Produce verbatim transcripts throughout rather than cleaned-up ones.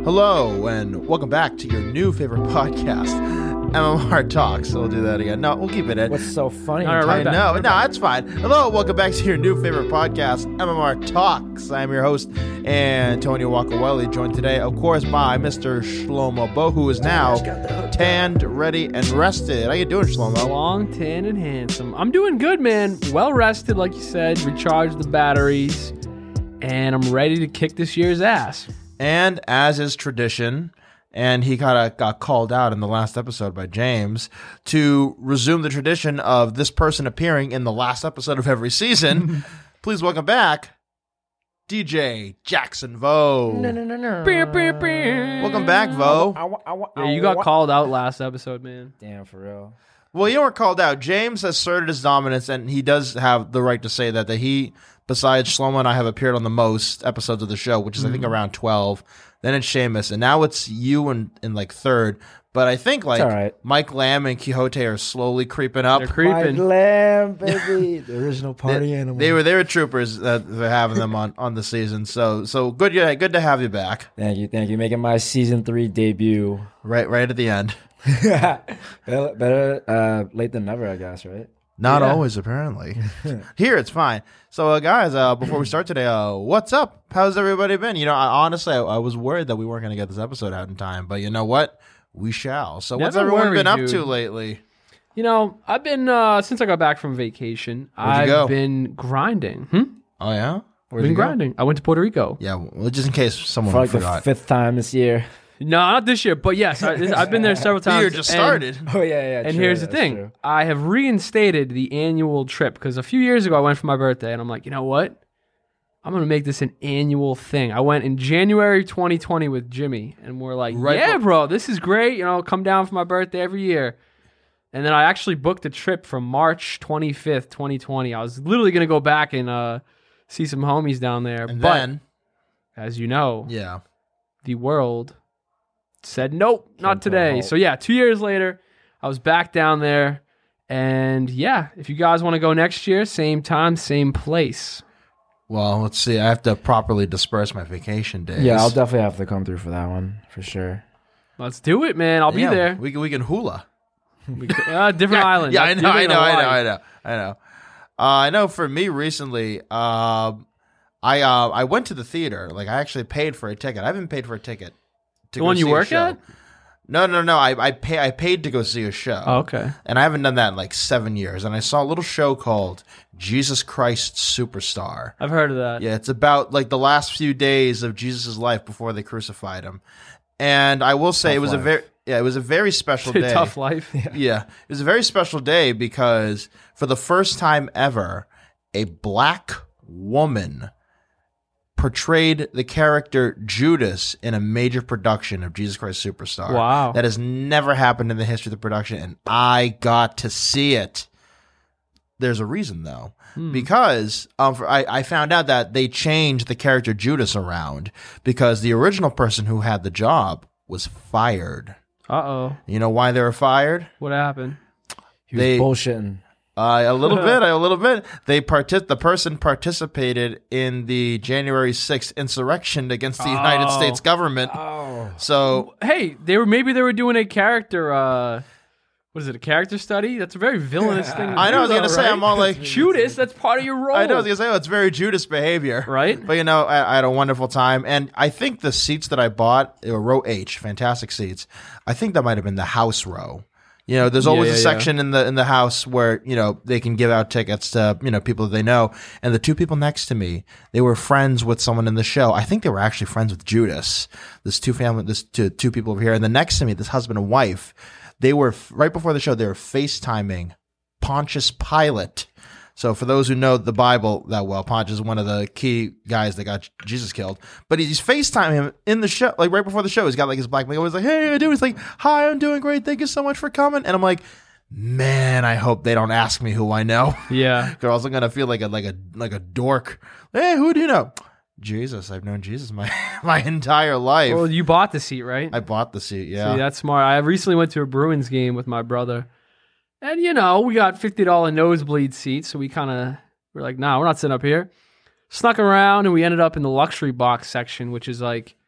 Hello, and welcome back to your new favorite podcast, M M R Talks. We'll do that again. No, we'll keep it in. What's so funny? All right, right I back, know. right No, back. that's fine. Hello, welcome back to your new favorite podcast, M M R Talks. I'm your host, Antonio Wakaweli, joined today, of course, by Mister Shlomo Bo, who is now tanned, ready, and rested. How you doing, Shlomo? Long, tan, and handsome. I'm doing good, man. Well rested, like you said. Recharged the batteries, and I'm ready to kick this year's ass. And as is tradition, and he kind of got called out in the last episode by James, to resume the tradition of this person appearing in the last episode of every season, please welcome back D J Jackson Vo. No, no, no, no. Welcome back, Vo. I, wa- I, wa- Yeah, I you got wa- called out last episode, man. Damn, for real. Well, you weren't called out. James asserted his dominance, and he does have the right to say that, that he, besides Shlomo and I, have appeared on the most episodes of the show, which is, I think, around twelve. Then it's Seamus, and now it's you in, in like, third. But I think, like, all right. Mike Lamb and Quixote are slowly creeping up. They're creeping. My lamb, baby. The original party They, animal. they were they were troopers that they're having them on, on the season. So so good yeah, good to have you back. Thank you, thank you. Making my season three debut. Right right at the end. better better uh, late than never, I guess, right? Not Yeah. always, apparently. Here it's fine. So uh, guys, uh, before we start today, uh, what's up? How's everybody been? You know, I, honestly, I, I was worried that we weren't going to get this episode out in time, but you know what? We shall. So what's Never everyone worry, been up dude. to lately? You know, I've been, uh, since I got back from vacation, Where'd you I've go? been grinding. Hmm? Oh yeah, where'd been you go? grinding. I went to Puerto Rico. Yeah, well, just in case someone For like forgot. the fifth time this year. No, not this year, but yes, I, I've been there several The times. year just and- started. Oh yeah, yeah. And true, here's the that's thing. true. I have reinstated the annual trip because a few years ago I went for my birthday and I'm like, you know what? I'm going to make this an annual thing. I went in January twenty twenty with Jimmy and we're like, Right yeah, bu- bro, this is great. You know, come down for my birthday every year. And then I actually booked a trip from March twenty-fifth, twenty twenty. I was literally going to go back and uh, see some homies down there. And but then, as you know, yeah. the world said nope, not to a today. halt. So yeah, two years later, I was back down there, and yeah, if you guys want to go next year, same time, same place. Well, let's see. I have to properly disperse my vacation days. Yeah, I'll definitely have to come through for that one for sure. Let's do it, man. I'll Yeah, be there. We can we can hula. We could- uh, different island. Yeah, I You're know, I thinking know, of I know, Hawaii. I know, I know. Uh, I know. For me, recently, um, I uh, I went to the theater. Like, I actually paid for a ticket. I haven't paid for a ticket. To The go one you see a work show. at? No, no, no. I I pay I paid to go see a show. Oh, okay. And I haven't done that in like seven years. And I saw a little show called Jesus Christ Superstar. I've heard of that. Yeah, it's about like the last few days of Jesus' life before they crucified him. And I will say Tough it was a life. very yeah, it was a very special day. Tough life. Yeah, it was a very special day because for the first time ever, a black woman portrayed the character Judas in a major production of Jesus Christ Superstar. Wow. That has never happened in the history of the production, and I got to see it. There's a reason, though. Because um, for, I, I found out that they changed the character Judas around because the original person who had the job was fired. Uh-oh. You know why they were fired? What happened? He was They- bullshitting. Uh, a little bit, a little bit. They partic- The person participated in the January sixth insurrection against the United Oh. States government. Oh. So Hey, they were maybe they were doing a character, uh, what is it, a character study? That's a very villainous thing to I know. I was do, gonna though, say right? I'm all like Judas, that's part of your role. I know. I was gonna say oh, it's very Judas behavior, Right? But you know, I, I had a wonderful time, and I think the seats that I bought, they were row H, fantastic seats. I think that might have been the house row. You know, there's always Yeah, a yeah, section in the in the house where you know they can give out tickets to you know people that they know. And the two people next to me, they were friends with someone in the show. I think they were actually friends with Judas. This two family, this two two people over here, and then next to me, this husband and wife. They were right before the show. They were FaceTiming Pontius Pilate. So for those who know the Bible that well, Pontius is one of the key guys that got Jesus killed. But he's FaceTiming him in the show, like right before the show. He's got like his black makeup. He's like, "Hey, how you doing?" He's like, "Hi, I'm doing great. Thank you so much for coming." And I'm like, man, I hope they don't ask me who I know. Yeah. Or else I'm gonna feel like a like a like a dork. Hey, who do you know? Jesus, I've known Jesus my my entire life. Well, you bought the seat, right? I bought the seat. Yeah. See, that's smart. I recently went to a Bruins game with my brother. And, you know, we got fifty dollars nosebleed seats, so we kind of were like, nah, we're not sitting up here. Snuck around, and we ended up in the luxury box section, which is like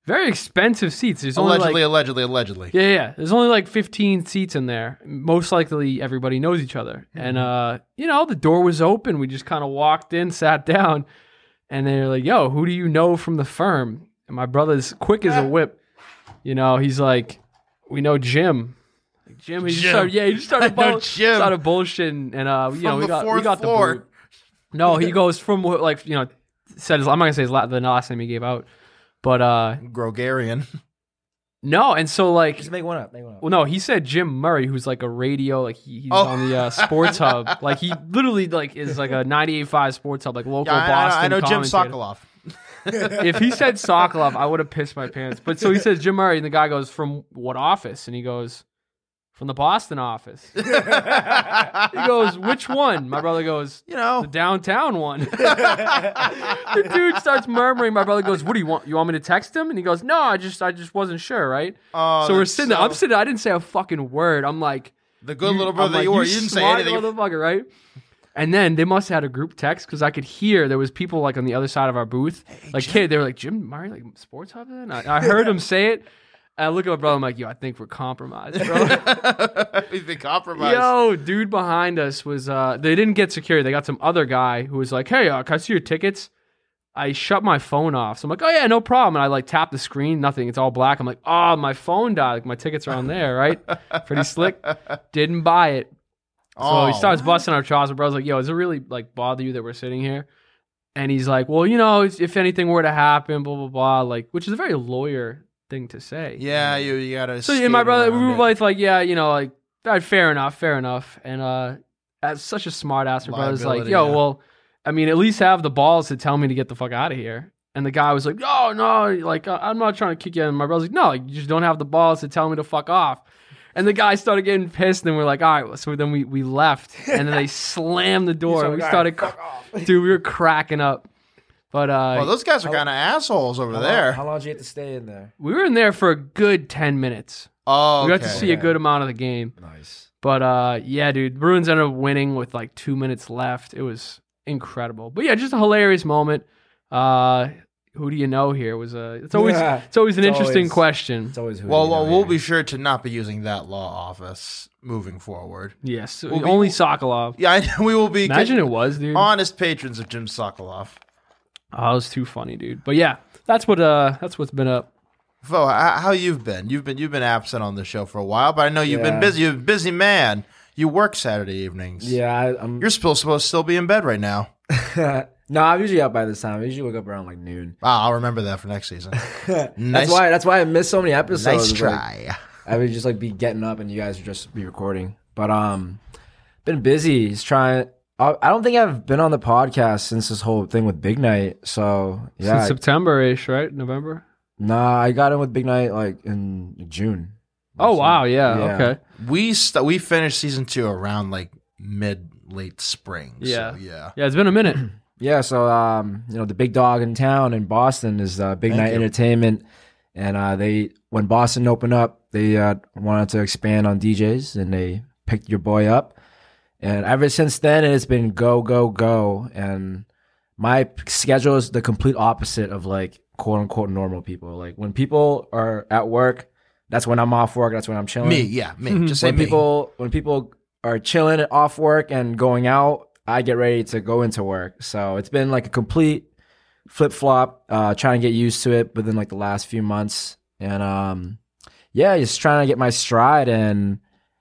very expensive seats. There's only Allegedly, like, allegedly, allegedly. yeah, yeah. There's only like fifteen seats in there. Most likely, everybody knows each other. Mm-hmm. And uh, you know, the door was open. We just kind of walked in, sat down, and they're like, "Yo, who do you know from the firm?" And my brother's quick as a whip. You know, he's like, "We know Jim." Like, Jim, he just Jim. started, yeah, he just started, I know bull- Jim. started bullshitting, and uh, you know, From we the got we fourth got the floor. boot. No, he goes from like you know, said his, I'm not gonna say his la- the last name he gave out, but uh, Grogarian. no, and so like. Just make one up. Make one up. Well, no, he said Jim Murray, who's like a radio, like he, he's Oh. on the uh, Sports Hub. Like he literally like is like a ninety-eight point five Sports Hub, like local Yeah, I, Boston. I, I know Jim commentator. Sokoloff. If he said Sokolov, I would have pissed my pants. But so he says Jim Murray, and the guy goes, "From what office?" And he goes, "From the Boston office." He goes, "Which one?" My brother goes, You know, "The downtown one." The dude starts murmuring. My brother goes, "What do you want? You want me to text him?" And he goes, "No, I just, I just wasn't sure, right?" Oh, so we're that's sitting there. so- I'm sitting there. I didn't say a fucking word. I'm like, the good you- little I'm brother that like, you were. You didn't say smart anything. motherfucker, right? And then they must have had a group text because I could hear there was people like on the other side of our booth, like kid. They were like, "Jim Murray, like Sports Hub." And I, I heard him say it. And I look at my brother. I'm like, "Yo, I think we're compromised, bro." We've been compromised. Yo, dude behind us was. uh They didn't get security. They got some other guy who was like, "Hey, uh, can I see your tickets?" I shut my phone off. So I'm like, "Oh yeah, no problem." And I like tap the screen, nothing. It's all black. I'm like, "Oh, my phone died. Like my tickets are on there, right?" Pretty slick. Didn't buy it. So Oh, he starts busting our chops. My brother's like, "Yo, does it really like bother you that we're sitting here?" And he's like, "Well, you know, if, if anything were to happen, blah blah blah," like, which is a very lawyer thing to say. Yeah, you you gotta. So yeah, skate my brother, we around were it. both like, "Yeah, you know, like, all right, fair enough, fair enough." And uh, as such a smart ass, my brother's like, Liability, "Yo, yeah. well, I mean, at least have the balls to tell me to get the fuck out of here." And the guy was like, "Oh no, like I- I'm not trying to kick you." And my brother's like, "No, like, you just don't have the balls to tell me to fuck off." And the guy started getting pissed, and we're like, "All right." So then we we left, and then they slammed the door, and we started, dude, we were cracking up. But uh, Well, those guys are kind of assholes over How there. Long, how long did you have to stay in there? we were in there for a good ten minutes. Oh, We got to okay. see a good amount of the game. Nice. But uh, yeah, dude, Bruins ended up winning with like two minutes left. It was incredible. But yeah, just a hilarious moment. Uh, who do you know here? Was a it's always Yeah. it's always an It's interesting always- question. It's always who Well, you well, know, we'll yeah. be sure to not be using that law office moving forward. Yes, Well, we- only Sokolov. Yeah, I, we will be Imagine it was, dude. honest patrons of Jim Sokoloff. Oh, it was too funny, dude. But yeah, that's what uh that's what's been up. Fo, how, how you've been? You've been you've been absent on the show for a while, but I know you've been Yeah. busy. You're a busy man. You work Saturday evenings. Yeah, I, I'm. You're supposed supposed to still be in bed right now. no, I'm usually up by this time. I usually wake up around like noon. Ah, I'll remember that for next season. That's Nice- why. That's why I missed so many episodes. Nice Like, try. I would just like be getting up and you guys would just be recording. But um, been busy. Just trying. I I don't think I've been on the podcast since this whole thing with Big Night. So yeah, Since September-ish, right? November? nah, I got in with Big Night like in June. Oh wow, yeah, Yeah. okay. We st- we finished season two around like mid late spring. Yeah. So, yeah. Yeah, it's been a minute. Yeah, so um, you know, the big dog in town in Boston is uh, Big Thank Night you. Entertainment, and uh, they when Boston opened up, they uh, wanted to expand on D Js, and they picked your boy up, and ever since then, it's been go go go, and my schedule is the complete opposite of like quote unquote normal people. Like when people are at work, that's when I'm off work. That's when I'm chilling. Me, yeah, me. Just say when me. people when people are chilling off work and going out, I get ready to go into work. So it's been like a complete flip flop. Uh, trying to get used to it within like the last few months, and um, yeah, just trying to get my stride. And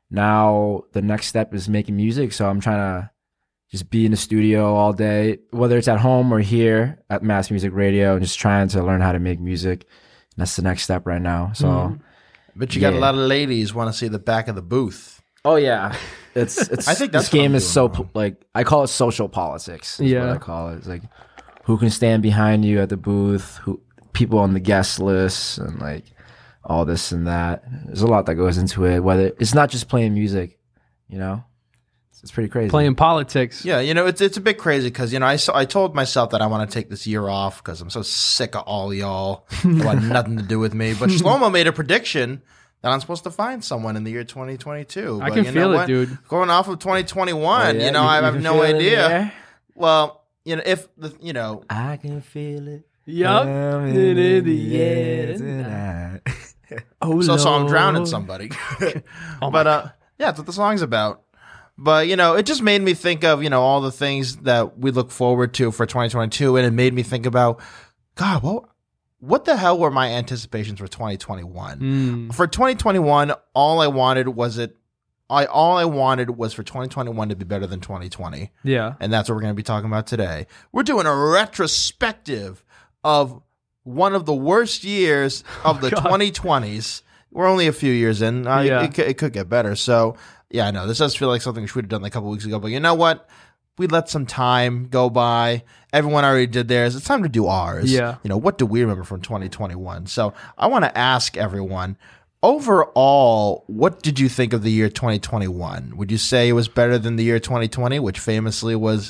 now the next step is making music. So I'm trying to just be in the studio all day, whether it's at home or here at Mass Music Radio, and just trying to learn how to make music. And that's the next step right now. So. Mhm. But you got a Yeah. lot of ladies want to see the back of the booth. Oh yeah, it's it's. I think that's this what game I'm is doing so wrong. like I call it social politics. Is Yeah. what I call it. It's like who can stand behind you at the booth, who people on the guest list, and like all this and that. There's a lot that goes into it. Whether it's not just playing music, you know, it's, it's pretty crazy. Playing politics. Yeah, you know, it's it's a bit crazy because, you know, I, saw, I told myself that I want to take this year off because I'm so sick of all y'all who want nothing to do with me. But Shlomo made a prediction that I'm supposed to find someone in the year twenty twenty-two. I But can you feel know it, what? dude. Going off of twenty twenty-one, Oh, yeah? you know, I have can no feel it in the idea. air? Well, you know, if, the, you know, I can feel it. Yup. I'm In in the air tonight. Oh, So, so I'm Lord. drowning somebody. Oh my but uh, yeah, that's what the song's about. But you know, it just made me think of you know all the things that we look forward to for twenty twenty-two, and it made me think about, God, what what the hell were my anticipations for twenty twenty-one? Mm. For twenty twenty-one, all I wanted was it. I all I wanted was for twenty twenty-one to be better than twenty twenty, Yeah. and that's what we're going to be talking about today. We're doing a retrospective of one of the worst years of the God. twenty twenties. We're only a few years in. Uh, Yeah. it, it, could- it could get better. So, yeah, I know. This does feel like something we should have done like a couple weeks ago. But you know what? We let some time go by. Everyone already did theirs. It's time to do ours. Yeah. You know, what do we remember from twenty twenty-one? So I want to ask everyone, overall, what did you think of the year twenty twenty-one? Would you say it was better than the year twenty twenty, which famously was...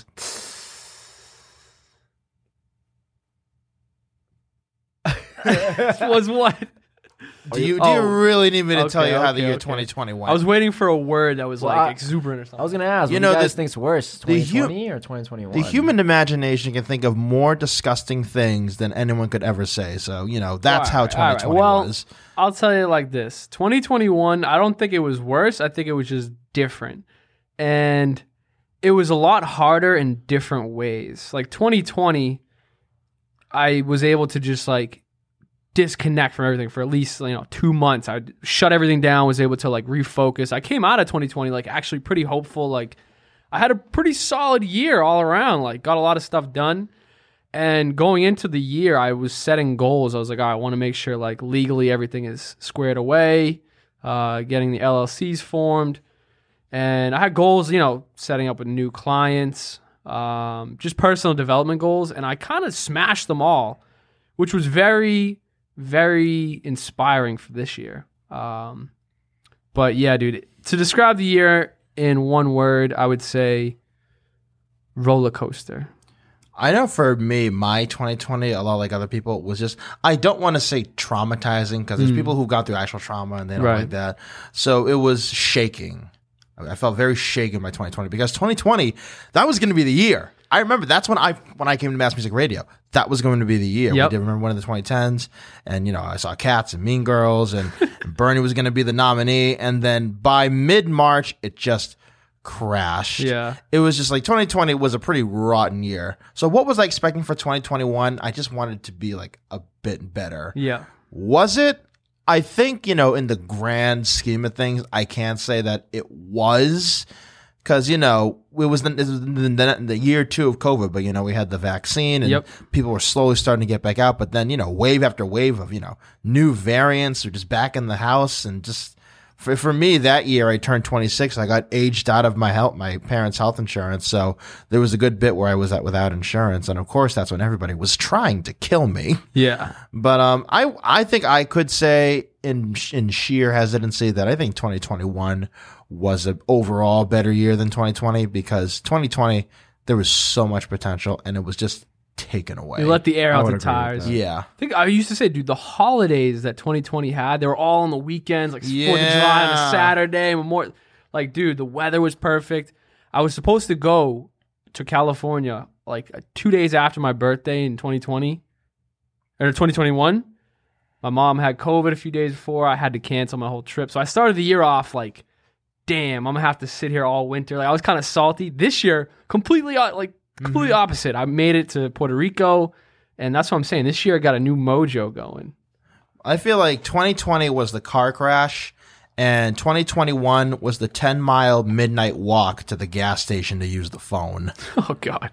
Was what? Do you, do Oh. you really need me to tell Okay, you how the okay, year okay. twenty twenty-one? I was waiting for a word that was Well, like I- exuberant or something. I was gonna ask. You You know, know, what you guys the- think's worse, the twenty hu- twenty or twenty twenty-one? The human imagination can think of more disgusting things than anyone could ever say. So, you know, that's how All right, all right. twenty twenty Well, was. I'll tell you like this. twenty twenty-one, I don't think it was worse. I think it was just different. And it was a lot harder in different ways. Like twenty twenty, I was able to just like disconnect from everything for at least, you know, two months. I shut everything down, was able to like refocus. I came out of twenty twenty like actually pretty hopeful. Like I had a pretty solid year all around, like got a lot of stuff done. And going into the year, I was setting goals. I was like, all right, I want to make sure like legally everything is squared away, uh, getting the L L Cs formed. And I had goals, you know, setting up with new clients, um, just personal development goals. And I kind of smashed them all, which was very, very inspiring for this year. Um, but yeah, dude, to describe the year in one word, I would say roller coaster. I know for me, my twenty twenty, a lot like other people, was just, I don't want to say traumatizing because there's people who've gone through actual trauma and they don't Right. like that. So it was shaking. I felt very shaken by twenty twenty because twenty twenty, that was going to be the year. I remember that's when I when I came to Mass Music Radio. That was going to be the year. Yep. We did remember one of the twenty tens, and you know I saw Cats and Mean Girls, and, and Bernie was going to be the nominee. And then by mid March, it just crashed. Yeah. It was just like twenty twenty was a pretty rotten year. So what was I expecting for twenty twenty-one? I just wanted it to be like a bit better. Yeah. Was it? I think, you know, in the grand scheme of things, I can't say that it was because, you know, it was the, it was the, the year two of COVID, but, you know, we had the vaccine and Yep. people were slowly starting to get back out. But then, you know, wave after wave of, you know, new variants are just back in the house. And just for, for me that year, I turned twenty-six. I got aged out of my health, my parents' health insurance. So there was a good bit where I was at without insurance. And of course, that's when everybody was trying to kill me. Yeah. But um, I I think I could say in in sheer hesitancy that I think twenty twenty-one was an overall better year than twenty twenty because twenty twenty there was so much potential and it was just taken away. You let the air I out would the agree with tires. that. yeah. I think I used to say, dude, the holidays that twenty twenty had, they were all on the weekends, like Fourth of July on Yeah. a Saturday, Memorial. Like, dude, the weather was perfect. I was supposed to go to California like uh, two days after my birthday in twenty twenty or twenty twenty-one. My mom had COVID a few days before. I had to cancel my whole trip, so I started the year off like, damn, I'm gonna have to sit here all winter. Like, I was kind of salty. This year, completely uh, like completely opposite. I made it to Puerto Rico. And that's what I'm saying. This year I got a new mojo going. I feel like twenty twenty was the car crash and twenty twenty-one was the ten mile midnight walk to the gas station to use the phone. Oh God.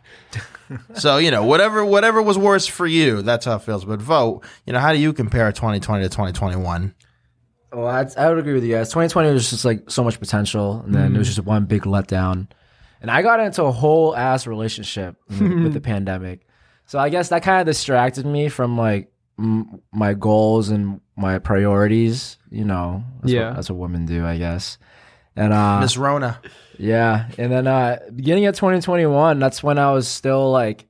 So, you know, whatever whatever was worse for you, that's how it feels. But vote, you know, how do you compare twenty twenty to twenty twenty-one? Well, I'd, I would agree with you guys. twenty twenty was just like so much potential, and then it was just one big letdown. And I got into a whole ass relationship with, with the pandemic, so I guess that kind of distracted me from like m- my goals and my priorities. You know, that's Yeah. what, that's what women do, I guess. And uh, Miss Rona. yeah, and then uh, beginning of twenty twenty-one, that's when I was still like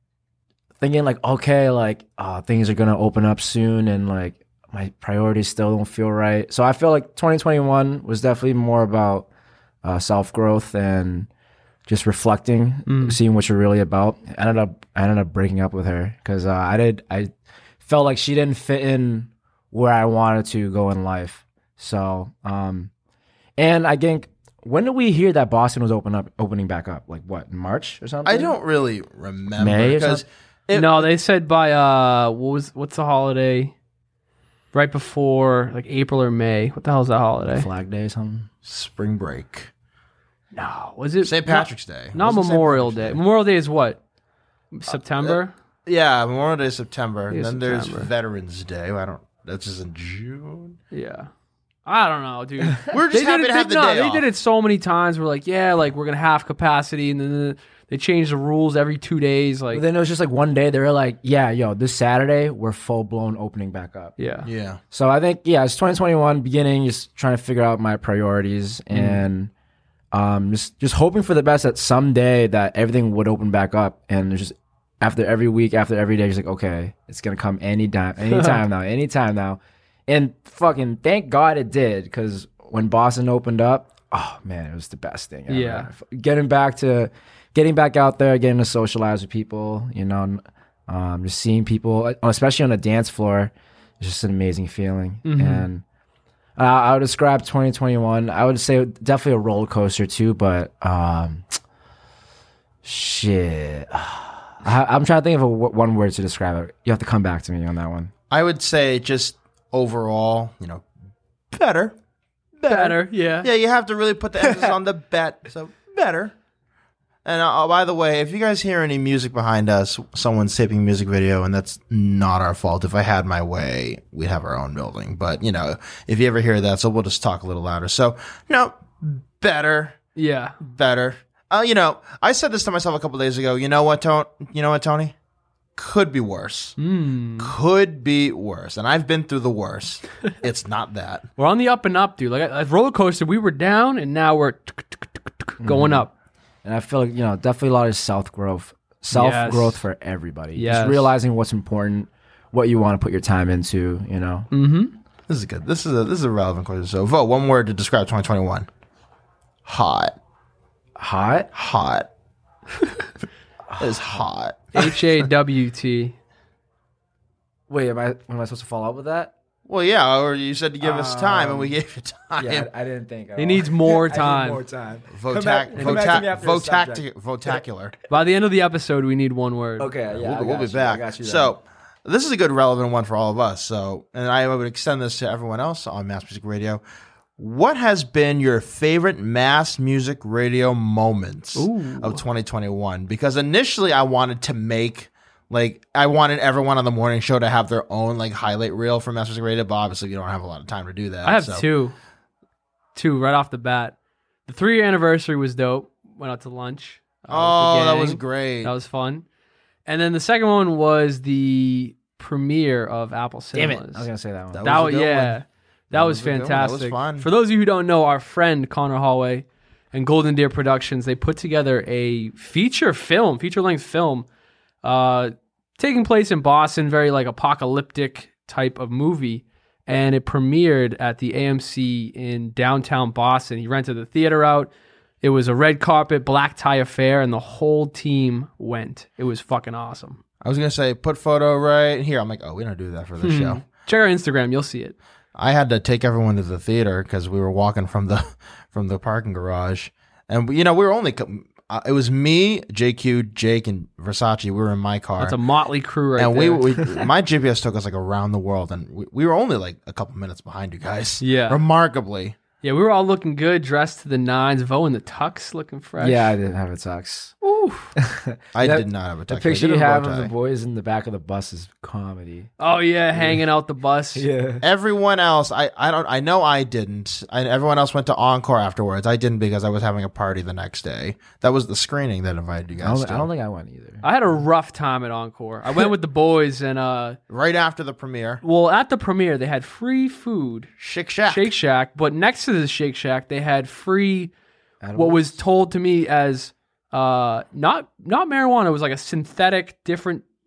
thinking like, okay, like uh, things are gonna open up soon, and like my priorities still don't feel right. So I feel like twenty twenty-one was definitely more about uh, self growth and just reflecting, Mm. seeing what you're really about. I ended up I ended up breaking up with her because uh, I did I felt like she didn't fit in where I wanted to go in life. So, um, and I think when did we hear that Boston was open up opening back up? Like what, in March or something? I don't really remember May or because something? it- no, they said by uh, what was what's the holiday? Right before like April or May. What the hell is that holiday? Flag Day or something. spring break, No, was it Saint Patrick's Day, Not, not Wasn't Saint Memorial Patrick's Day. Memorial Day is what? Uh, September. Yeah, Memorial Day is September. And Yeah, then there's September. Veterans Day. I don't. That's just in June. Yeah. I don't know, dude. We're just They happy did it, to have they, the no, day they off. did it so many times. We're like, yeah, like we're gonna have capacity, and then they changed the rules every two days. Like, But then it was just like one day they were like, yeah, yo, this Saturday we're full blown opening back up. yeah, Yeah. So I think, yeah, it's twenty twenty-one beginning, just trying to figure out my priorities and um, just just hoping for the best that someday that everything would open back up. And it's just after every week, after every day, just like, okay, it's going to come any time, anytime now, anytime now. And fucking thank God it did, because when Boston opened up, oh man, it was the best thing ever. Yeah. Getting back to, getting back out there, getting to socialize with people, you know, um, just seeing people, especially on the dance floor, it's just an amazing feeling. And uh, I would describe twenty twenty-one, I would say definitely a roller coaster too, but um, shit. I, I'm trying to think of a, one word to describe it. You have to come back to me on that one. I would say just overall, you know, better. better. Yeah, Yeah, you have to really put the emphasis on the bet. So better. And uh, by the way, if you guys hear any music behind us, someone's taping a music video, and that's not our fault. If I had my way, we'd have our own building. But, you know, if you ever hear that, so we'll just talk a little louder. So, no, better, yeah. better. Uh, you know, I said this to myself a couple days ago. You know what, Tony? You know what, Tony? Could be worse. Mm. Could be worse. And I've been through the worst. It's not that. We're on the up and up, dude. Like a roller coaster, we were down, and now we're going up. And I feel like, you know, definitely a lot of self growth, self growth for everybody. Yes. Just realizing what's important, what you want to put your time into, you know. Mm-hmm. This is good. This is a this is a relevant question. So, vote one word to describe twenty twenty-one. Hot. Hot? Hot. It's hot. H A W T. Wait, am I, am I supposed to follow up with that? Well, yeah, or you said to give us time, and we gave you time. Yeah, I, I didn't think. at He all. needs more I need time. more time. Votac- Come back- come back to me after the votac- subject. votacular. By the end of the episode, we need one word. Okay, yeah, we'll I we'll got be you, I back. got you then. So, this is a good relevant one for all of us. So, and I would extend this to everyone else on Mass Music Radio. What has been your favorite Mass Music Radio moments Ooh. of twenty twenty-one? Because initially, I wanted to make. Like, I wanted everyone on the morning show to have their own, like, highlight reel for Mass Music Radio, but obviously you don't have a lot of time to do that. I have so. two. Two right off the bat. The three year anniversary was dope. Went out to lunch. uh, with the Oh, that gang. was great. That was fun. And then the second one was the premiere of Apple Damn Cinemas. it. I was going to say that one. That That was a was, good yeah. one. That, was, was a good one. That fantastic. was fun. For those of you who don't know, our friend Connor Hallway and Golden Deer Productions, they put together a feature film, feature length film, uh, taking place in Boston, very like apocalyptic type of movie. And it premiered at the A M C in downtown Boston. He rented the theater out. It was a red carpet, black tie affair, and the whole team went. It was fucking awesome. I was going to say, put photo right here. I'm like, oh, we don't do that for the show. Check our Instagram, you'll see it. I had to take everyone to the theater because we were walking from the from the parking garage. And, you know, we were only... co- Uh, it was me, J Q, Jake, and Versace. We were in my car. That's a motley crew right and there. we, we, my G P S took us like around the world, and we, we were only like a couple minutes behind you guys. Yeah. remarkably. Yeah, we were all looking good, dressed to the nines. Vo in the tux, looking fresh. Yeah, I didn't have it sucks. Ooh. I That- did not have a The text. I picture did you a have bow of the tie. boys in the back of the bus is comedy. Oh yeah, hanging out the bus. Yeah. Everyone else, I, I don't, I know I didn't. I, everyone else went to Encore afterwards. I didn't because I was having a party the next day. That was the screening that invited you I guys don't, to. I don't think I went either. I had a rough time at Encore. I went with the boys and uh right after the premiere, well, at the premiere they had free food, Shake Shack. Shake Shack, but next to the Shake Shack they had free Edibles? what was told to me as uh not not marijuana, it was like a synthetic different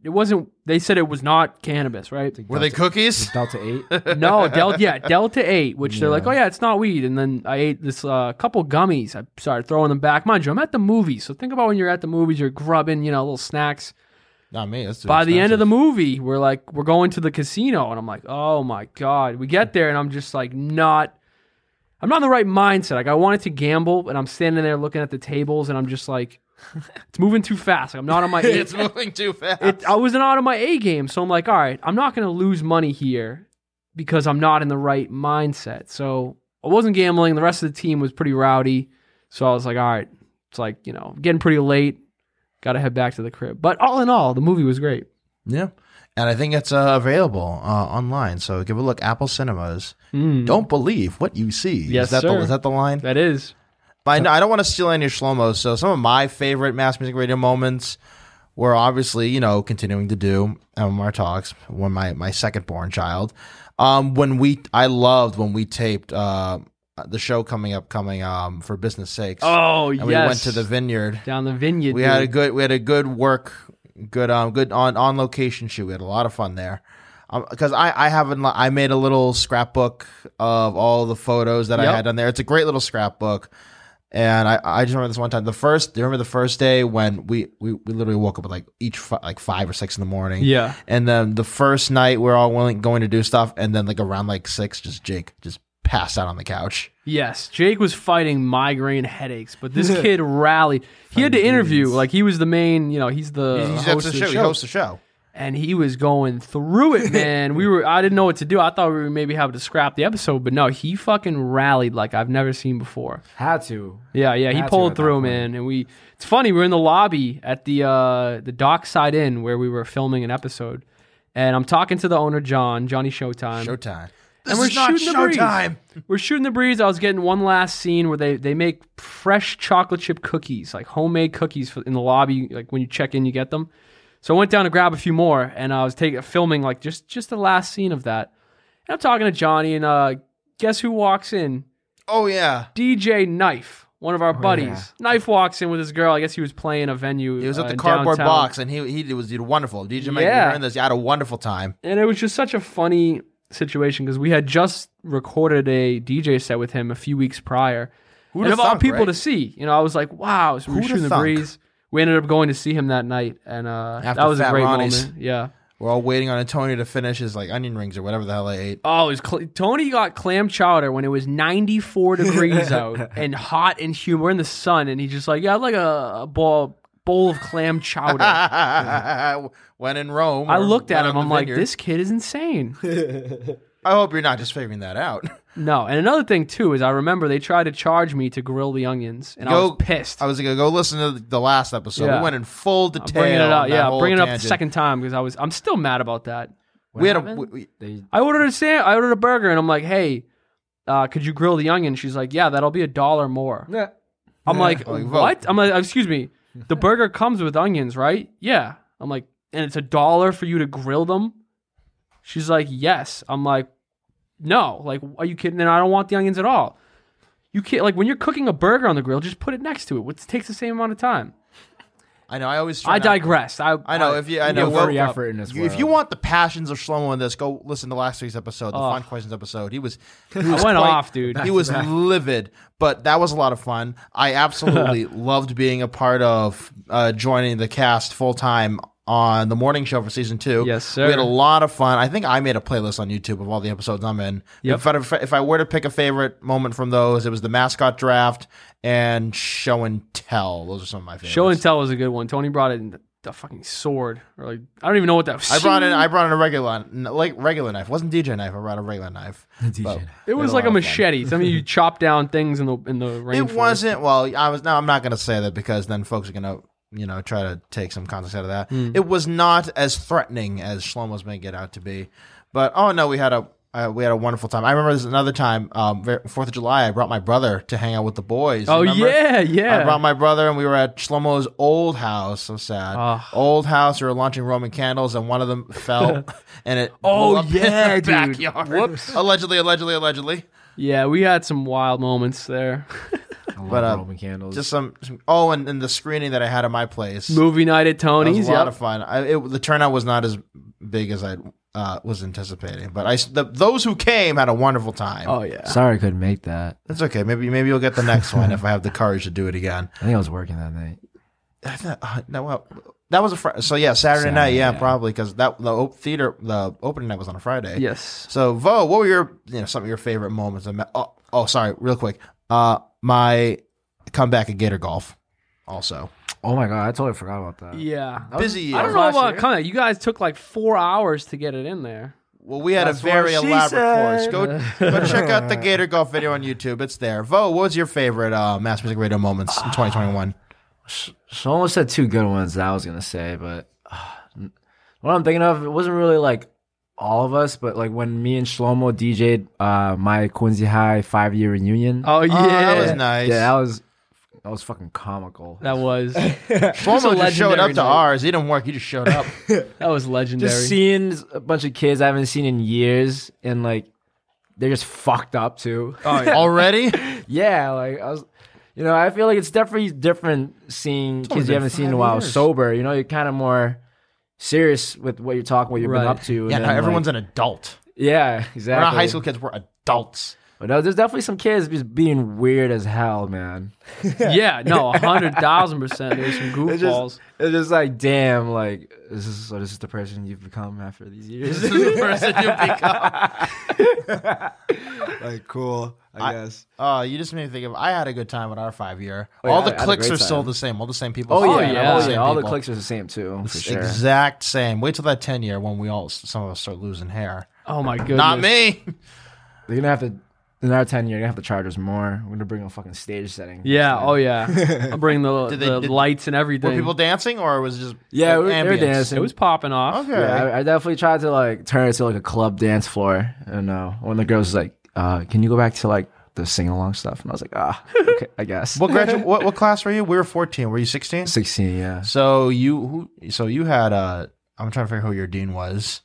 it wasn't. They said it was not cannabis, right? Were they cookies? Delta eight? No, Delta, yeah, Delta eight, which they're Yeah. like, oh yeah, it's not weed. And then I ate this uh, couple gummies. I started throwing them back. Mind you, I'm at the movies, so think about when you're at the movies, you're grubbing, you know, little snacks. Not me. That's too By the end of the expensive. movie, we're like, we're going to the casino, and I'm like, oh my god. We get there, and I'm just like, not. I'm not in the right mindset. Like I wanted to gamble, and I'm standing there looking at the tables, and I'm just like, it's moving too fast. Like, I'm not on my. It's moving too fast. It, I wasn't out of my A game, so I'm like, all right, I'm not going to lose money here because I'm not in the right mindset. So I wasn't gambling. The rest of the team was pretty rowdy, so I was like, all right, it's like, you know, getting pretty late. Got to head back to the crib. But all in all, the movie was great. Yeah. And I think it's uh, available uh, online. So give a look. Apple Cinemas. Mm, Don't believe what you see. Yes, is that sir. The, is that the line? that is. But I, I don't want to steal any of Shlomo's. So some of my favorite Mass Music Radio moments were obviously, you know, continuing to do M M R Talks when my, my second born child. Um, when we, I loved when we taped uh, the show coming up, coming um, for Business Sakes. Oh, and yes. we went to the vineyard. Down the vineyard. We had a dude. good, we had a good work, good, um, good on, on location shoot. We had a lot of fun there. Um, because I, I haven't, I made a little scrapbook of all the photos that Yep. I had on there. It's a great little scrapbook. And I, I just remember this one time. The first, do you remember the first day when we, we, we literally woke up at like each fi- like five or six in the morning. Yeah. And then the first night we're all willing, going to do stuff, and then like around like six, just Jake just passed out on the couch. Yes, Jake was fighting migraine headaches, but this kid rallied. He had to interview, like he was the main, you know, he's the He's host the of the show. He show. hosts the show. And he was going through it, man. we were I didn't know what to do. I thought we were maybe having to scrap the episode, but no, he fucking rallied like I've never seen before. Had to. Yeah, yeah, he Had to pulled at that through, point. man. And we it's funny, we we're in the lobby at the uh the Dockside Inn where we were filming an episode. And I'm talking to the owner, John, Johnny Showtime. Showtime. And we're is not shooting the breeze. Showtime. We're shooting the breeze. I was getting one last scene where they, they make fresh chocolate chip cookies, like homemade cookies for, in the lobby. Like when you check in, you get them. So I went down to grab a few more, and I was taking filming like just just the last scene of that. And I'm talking to Johnny, and uh, guess who walks in? Oh yeah. D J Knife, one of our buddies. yeah. Knife walks in with his girl. I guess he was playing a venue. He was at uh, the in cardboard downtown. box, and he he was he did wonderful. D J Mike, Yeah. you were in this. You had a wonderful time. And it was just such a funny situation because we had just recorded a D J set with him a few weeks prior. Who'da and of all thunk, people right? to see, you know, I was like, wow. So we were Who'da shooting the thunk? breeze. We ended up going to see him that night, and uh, After that was a Fat great Ronnie's. moment. Yeah. We're all waiting on Antonio to finish his like onion rings or whatever the hell I ate. Oh, it was cl- Tony got clam chowder when it was ninety-four degrees out and hot and humid. We're in the sun, and he's just like, yeah, I'd like a, a bowl, bowl of clam chowder. When in Rome, I or looked at when him. on I'm the like, vineyard. this kid is insane. I hope you're not just figuring that out. No, and another thing too is I remember they tried to charge me to grill the onions, and I Go- was pissed. I was gonna go listen to the last episode. Yeah. We went in full I'm detail. bringing it on up, that yeah, whole bringing it up the tangent. second time because I was I'm still mad about that. We had a happened? we, we- They, I ordered a sam- I ordered a burger, and I'm like, hey, uh, could you grill the onion? She's like, yeah, that'll be a dollar more. yeah. I'm like, Oh, you vote. what? I'm like, excuse me, the burger comes with onions, right? Yeah. I'm like, and it's a dollar for you to grill them? She's like, yes. I'm like, no. Like, are you kidding? And I don't want the onions at all. You can't, like, when you're cooking a burger on the grill, just put it next to it. It takes the same amount of time. I know. I always. Try I not- digress. I, I know. If you, I you know. get No worked free up. effort in this You- world. If you want the passions of Shlomo in this, go listen to last week's episode, the Oh. fun questions episode. He was, he I was went quite- off, dude. He was livid, but that was a lot of fun. I absolutely loved being a part of uh, joining the cast full time on the morning show for season two. Yes, sir. We had a lot of fun. I think I made a playlist on YouTube of all the episodes I'm in. Yep. If, I, if I- if I were to pick a favorite moment from those, it was the mascot draft and show and tell. Those are some of my favorites. Show and tell was a good one. Tony brought in the, the fucking sword. Or like, I don't even know what that was. I brought in. I brought in a regular, like regular knife. It wasn't D J knife. I brought a regular knife. D J. But It was had like a lot of fun. machete. Something you chop down things in the in the rainforest. It wasn't. Well, I was. Now I'm not going to say that because then folks are going to, you know, try to take some context out of that. Hmm. It was not as threatening as Shlomo's make it out to be. But oh no, we had a uh, we had a wonderful time. I remember this another time. Um, ver- Fourth of July, I brought my brother to hang out with the boys. Oh Remember? yeah, yeah. I brought my brother, and we were at Shlomo's old house. So sad. Ah. Old house. We were launching Roman candles, and one of them fell, and it Oh, blew up yeah, in the dude. backyard. Whoops. Allegedly, allegedly, allegedly. Yeah, we had some wild moments there. I love But, uh, Roman candles. Just some, some oh, and, and the screening that I had at my place. Movie night at That was Tony's. a lot Yep. of fun. I, it, the turnout was not as big as I uh, was anticipating, but I the, those who came had a wonderful time. Oh yeah. Sorry I couldn't make that. That's okay. Maybe maybe you'll get the next one if I have the courage to do it again. I think I was working that night. I thought, uh, no, well, that was a Friday. So yeah, Saturday, Saturday, night. Yeah, yeah. probably because that the op- theater the opening night was on a Friday. Yes. So Vo, what were your you know some of your favorite moments? Of, oh, oh, sorry, real quick. Uh, my comeback at Gator Golf, also Oh my god, I totally forgot about that. Yeah. That was- busy. I year. don't know last about year? coming. You guys took like four hours to get it in there. Well, we had That's a very what she elaborate said. course. Go, go check out the Gator Golf video on YouTube. It's there. Vo, what was your favorite uh, Mass Music Radio moments in twenty twenty-one? So I almost said two good ones that I was gonna say, but uh, what I'm thinking of, it wasn't really like all of us, but like when me and Shlomo D J'd uh, my Quincy High five year reunion. Oh yeah. Oh, that was nice. Yeah, that was that was fucking comical. That was Shlomo just showed up to night. ours. He didn't work. He just showed up. that was legendary. Just seeing a bunch of kids I haven't seen in years, and like they're just fucked up too. oh yeah. Already? Yeah, like I was, you know, I feel like it's definitely different seeing only kids you been haven't seen in a five while years. sober. You know, you're kind of more serious with what you're talking, what you've Right. been up to. and Yeah, then, no, everyone's like, an adult. yeah, We're exactly. not high school kids. We're adults. But no, there's definitely some kids just being weird as hell, man. yeah. No. A hundred thousand percent. There's some It's goofballs. just, it's just like, damn, like this is so. This is the person you've become after these years. This is the person you become. Like, cool, I, I- guess. Oh, you just made me think of. I had a good time with our five year. Oh, yeah, all I the had a clicks great are still time. the same. All the same people. Oh still yeah, hang out yeah, oh with yeah. same All the people. clicks are the same too, for sure. Exact same. Wait till that ten year when we all some of us start losing hair. Oh my goodness. Not me. They're gonna have to. In our ten year, you're gonna have to charge us more. We're gonna bring a fuking stage setting. Yeah. Oh yeah. I'll bring the, Did they- the did- lights and Were everything. people dancing or was it just Yeah, like, we- they were ambience? dancing. it was popping off. Okay. Yeah, I, I definitely tried to like turn it to like a club dance floor, and uh, one of the girls was like, uh, "Can you go back to like the sing along stuff?" And I was like, "Ah, okay, I guess." What, gradu- what what class were you? We were fourteen. Were you sixteen? Sixteen, yeah. So you who? So you had uh I'm trying to figure out who your dean was.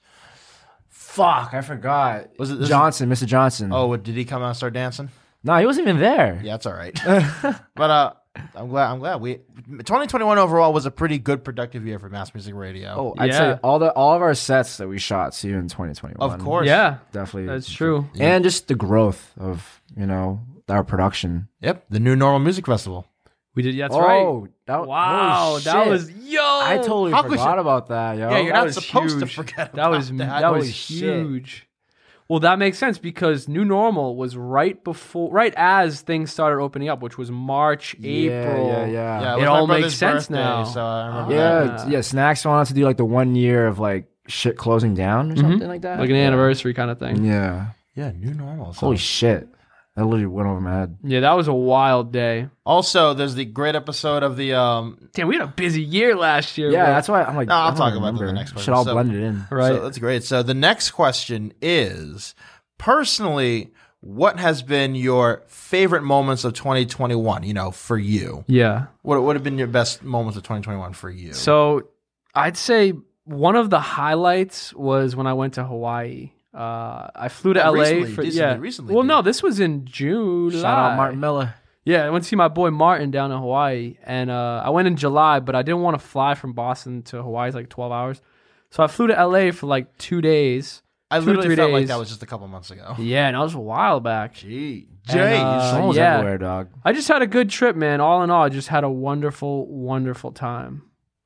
Fuck, I forgot. Was it this- Johnson, Mister Johnson? Oh, what, did he come out and start dancing? no, he wasn't even there. Yeah, that's all right. But uh, I'm glad. I'm glad we twenty twenty-one overall was a pretty good, productive year for Mass Music Radio. Oh, I'd Yeah. say all the all of our sets that we shot to in twenty twenty-one. of course. Yeah. definitely. That's true. And just the growth of you know our production. Yep. The New Normal Music Festival. We did. That's oh, right. that, Wow. holy That shit. was yo. I totally How could forgot you- about that, yo. Yeah, you're that not was supposed to huge. forget That about was that. that was Holy shit. huge. Well, that makes sense because New Normal was right before, right as things started opening up, which was March, April. Yeah, yeah, yeah. Yeah, It was all my makes brother's sense birthday, now. So I remember Yeah, that. yeah. Snacks wanted to do like the one year of like shit closing down or something like that. Like an Yeah. anniversary kind of thing. Yeah. Yeah, New Normal. So. Holy shit. That literally went over my head. Yeah, that was a wild day. Also, there's the great episode of the um. Damn, we had a busy year last year. Yeah, bro. that's why I'm like, No, I'll I don't talk about that in the remember. next question. Shit all So- blended in. right. So that's great. So the next question is, personally, what has been your favorite moments of twenty twenty-one? You know, for you, yeah. what would have been your best moments of twenty twenty-one for you? So I'd say one of the highlights was when I went to Hawaii. Uh, I flew to Oh, L A recently, for recently, yeah. recently, well, dude. no, this was in June. Shout out Martin Miller. Yeah, I went to see my boy Martin down in Hawaii, and uh, I went in July, but I didn't want to fly from Boston to Hawaii. It's like twelve hours, so I flew to L A for like two days. I two or literally three felt like days. that was just a couple months ago. Yeah, and that was a while back. Gee, And, Jeez. uh, Someone was yeah. everywhere, dog. I just had a good trip, man. All in all, I just had a wonderful, wonderful time.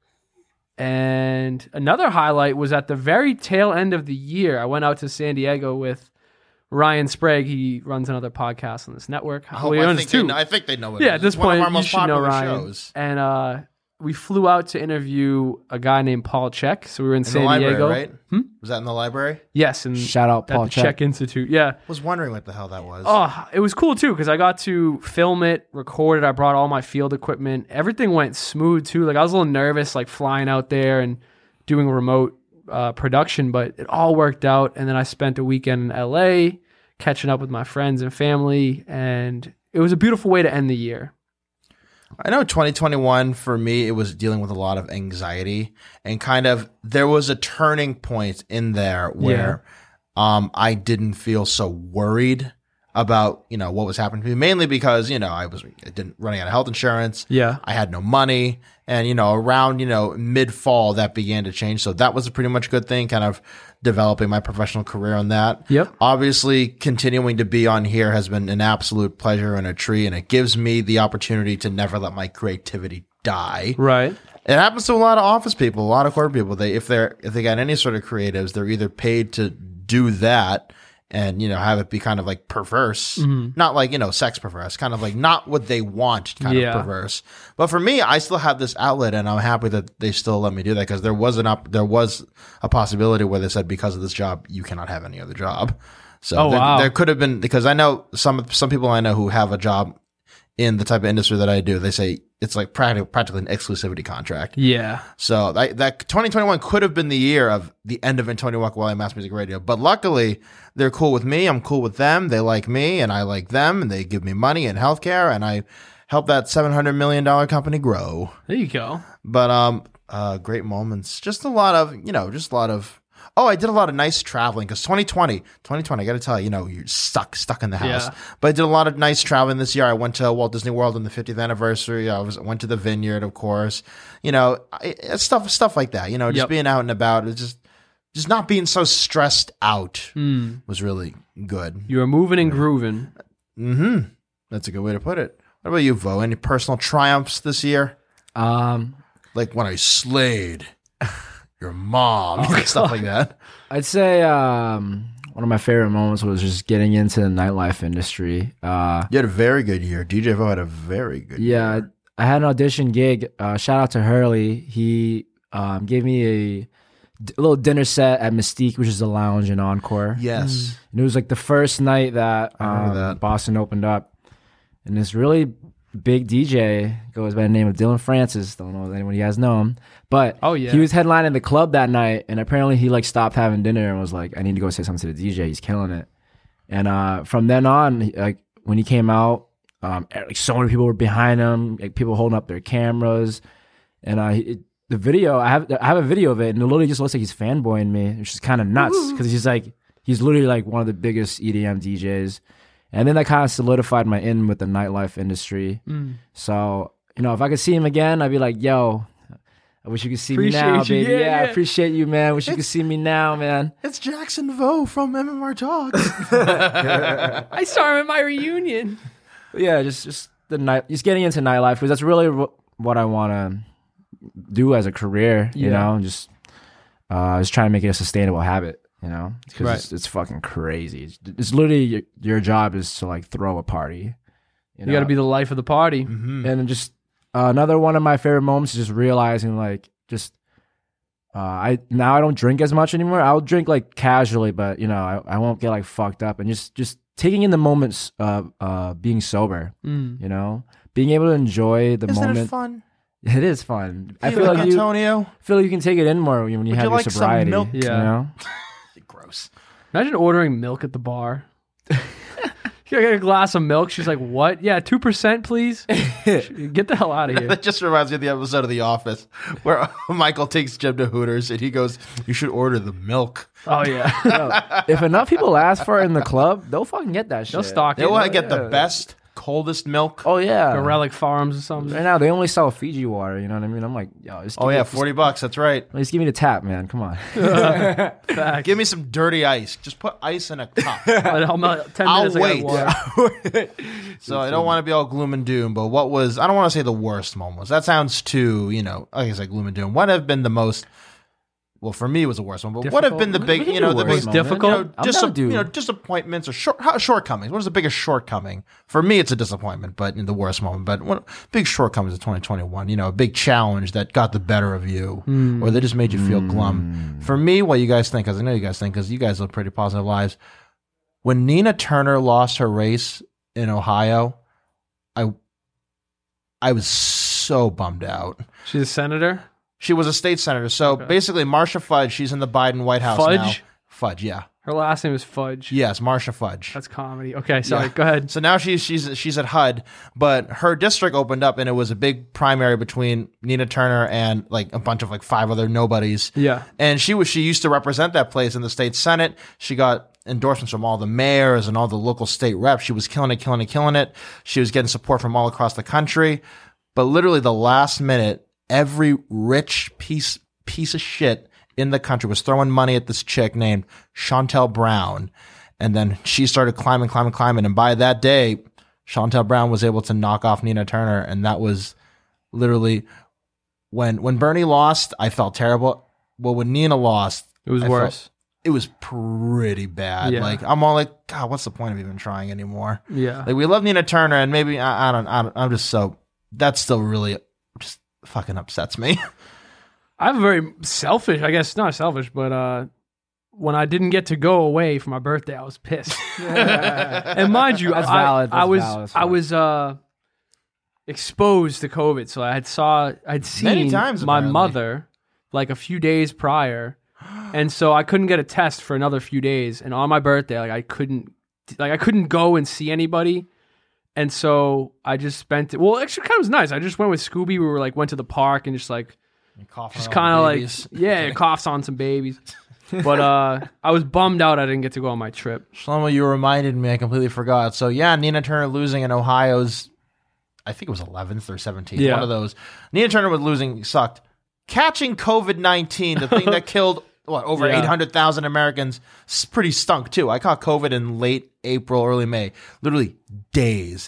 And another highlight was at the very tail end of the year. I went out to San Diego with Ryan Sprague. He runs another podcast on this network. I, hope, Well, he I, owns think two. they know, I think they know what it Yeah, is. at this It's one point, of our you most should know popular Ryan. shows. And uh, we flew out to interview a guy named Paul Check. So we were in, In San the library, Diego. right? Hmm? Was that in the library? Yes, and Shout out at Paul the Check. Check Institute. Yeah. I was wondering what the hell that was. Oh, it was cool too because I got to film it, record it. I brought all my field equipment. Everything went smooth too. Like I was a little nervous, like flying out there and doing remote uh, production, but it all worked out. And then I spent a weekend in L A catching up with my friends and family, and it was a beautiful way to end the year. I know twenty twenty-one for me, it was dealing with a lot of anxiety and kind of there was a turning point in there where um, I didn't feel so worried about, you know, what was happening to me, mainly because, you know, I was I didn't running out of health insurance. Yeah. I had no money. And, you know, around, you know, mid fall, that began to change. So that was a pretty much good thing, kind of developing my professional career on that. Yep. Obviously, continuing to be on here has been an absolute pleasure and a treat. And it gives me the opportunity to never let my creativity die. Right. It happens to a lot of office people, a lot of corporate people. They, if they're, if they got any sort of creatives, they're either paid to do that and, you know, have it be kind of like perverse, Mm-hmm. not like, you know, sex perverse, kind of like not what they want kind Yeah. of perverse. But for me, I still have this outlet and I'm happy that they still let me do that because there was an up, there was a possibility where they said, because of this job, you cannot have any other job. So Oh, there, wow. there could have been, because I know some, some people I know who have a job in the type of industry that I do, they say it's like practically, practically an exclusivity contract. Yeah. So that, that twenty twenty-one could have been the year of the end of Antonio Wakawale Mass Music Radio. But luckily, they're cool with me. I'm cool with them. They like me, and I like them, and they give me money and healthcare, and I help that seven hundred million dollars company grow. There you go. But um, uh, great moments. Just a lot of, you know, just a lot of. Oh, I did a lot of nice traveling because twenty twenty, twenty twenty, I got to tell you, you know, you're stuck, stuck in the house. Yeah. But I did a lot of nice traveling this year. I went to Walt Disney World on the fiftieth anniversary. I was went to the Vineyard, of course. You know, I, it's stuff, stuff like that. You know, just Yep. being out and about. It's just, just not being so stressed out Mm. was really good. You were moving and grooving. Mm-hmm. That's a good way to put it. What about you, Vo? Any personal triumphs this year? Um, Like when I slayed your mom, Oh, stuff like that. I'd say um, one of my favorite moments was just getting into the nightlife industry. Uh, You had a very good year. D J Vo had a very good yeah, year. I had an audition gig. Uh, shout out to Hurley. He um, gave me a, d- little dinner set at Mystique, which is the lounge in Encore. Yes. And it was like the first night that, I remember um, that. Boston opened up. And this really big D J goes by the name of Dylan Francis. Don't know if anyone of you guys know him. But Oh, yeah. he was headlining the club that night. And apparently he like stopped having dinner and was like, I need to go say something to the D J. He's killing it. And uh, from then on, he- like when he came out, um, like so many people were behind him, like people holding up their cameras. And uh, it, the video, I have I have a video of it, and it literally just looks like he's fanboying me, which is kind of nuts because he's like, he's literally like one of the biggest E D M D Js. And then that kind of solidified my in with the nightlife industry. Mm. So, you know, if I could see him again, I'd be like, yo, I wish you could see Appreciate me now, you. baby. Yeah, Yeah, I yeah. appreciate you, man. Wish you could see me now, man. It's Jackson Vo from M M R Talks. I saw him at my reunion. But yeah, just just the night, just getting into nightlife because that's really wh- what I want to do as a career. You Yeah. know, just uh, just trying to make it a sustainable habit. You know, because Right. it's, it's fucking crazy. It's, it's literally your, your job is to like throw a party. You got to be the life of the party. Mhm. And just uh, another one of my favorite moments is just realizing like just uh, I now I don't drink as much anymore. I'll drink like casually, but you know I, I won't get like fucked up and just just taking in the moments of uh, being sober. Mm. You know, being able to enjoy the Isn't moment. it fun? It is fun. I Hey, feel look, like you Antonio. feel like you can take it in more when you Would have you your like some sobriety. milk? You Yeah. know? Gross. Imagine ordering milk at the bar. You get a glass of milk. She's like, "What? Yeah, two percent, please. Get the hell out of here." That just reminds me of the episode of The Office where Michael takes Jim to Hooters and he goes, "You should order the milk." Oh yeah, Yo, if enough people ask for it in the club, they'll fucking get that shit. they'll stock They it. want to get the yeah. best, coldest milk. Oh yeah. The Relic Farms or something. Right now they only sell Fiji water. You know what I mean? I'm like, yo, just Oh, give yeah, me- forty bucks. That's right. Just, just give me the tap, man. Come on. Facts. Give me some dirty ice. Just put ice in a cup. I'll melt- ten I'll minutes. I got wait. water. So I don't want to be all gloom and doom, but what was, I don't want to say the worst moments. That sounds too, you know, like I said, gloom and doom. What have been the most, well, for me it was the worst one, but what have been the We big, can you do know, the worst big, moment. difficult? you know, I'll dis- never do- you know, disappointments or short, how, shortcomings? What is the biggest shortcoming? For me, it's a disappointment, but in the worst moment. But what big shortcomings of twenty twenty-one? You know, a big challenge that got the better of you, or they just made you feel glum. For me, what you guys think? Because I know you guys think, because you guys live pretty positive lives. When Nina Turner lost her race in Ohio, I I was so bummed out. She's a senator. She was a state senator. So Okay. basically, Marsha Fudge, she's in the Biden White House now. Fudge? Fudge, yeah. Her last name is Fudge. Yes, Marsha Fudge. That's comedy. Okay, sorry. Yeah. Go ahead. So now she's she's she's at H U D, but her district opened up and it was a big primary between Nina Turner and like a bunch of like five other nobodies. Yeah. And she was she used to represent that place in the state Senate. She got endorsements from all the mayors and all the local state reps. She was killing it, killing it, killing it. She was getting support from all across the country. But literally the last minute, every rich piece piece of shit in the country was throwing money at this chick named Chantel Brown. And then she started climbing, climbing, climbing. And by that day, Chantel Brown was able to knock off Nina Turner. And that was literally when when Bernie lost, I felt terrible. Well, when Nina lost, It was I worse. felt- it was pretty bad. Yeah. Like, I'm all like, God, what's the point of even trying anymore? Yeah. Like, we love Nina Turner, and maybe I, I don't, I don't, I'm just so that still really just fucking upsets me. I'm very selfish. I guess not selfish, but uh, when I didn't get to go away for my birthday, I was pissed. And mind you, That's I, valid. I That's was valid. I was uh, exposed to COVID, so I had saw I'd Many seen times, my apparently. mother like a few days prior, and so I couldn't get a test for another few days. And on my birthday, like I couldn't like I couldn't go and see anybody. And so I just spent it. Well, actually, kind of was nice. I just went with Scooby. We were like went to the park and just like just kind of like yeah, coughs on some babies. But uh, I was bummed out I didn't get to go on my trip. Shlomo, you reminded me. I completely forgot. So yeah, Nina Turner losing in Ohio's, I think it was eleventh or seventeenth. Yeah. One of those. Nina Turner was losing sucked. Catching COVID nineteen, the thing that killed what over Yeah. eight hundred thousand Americans, s- pretty stunk too. I caught COVID in late April, early May. Literally days,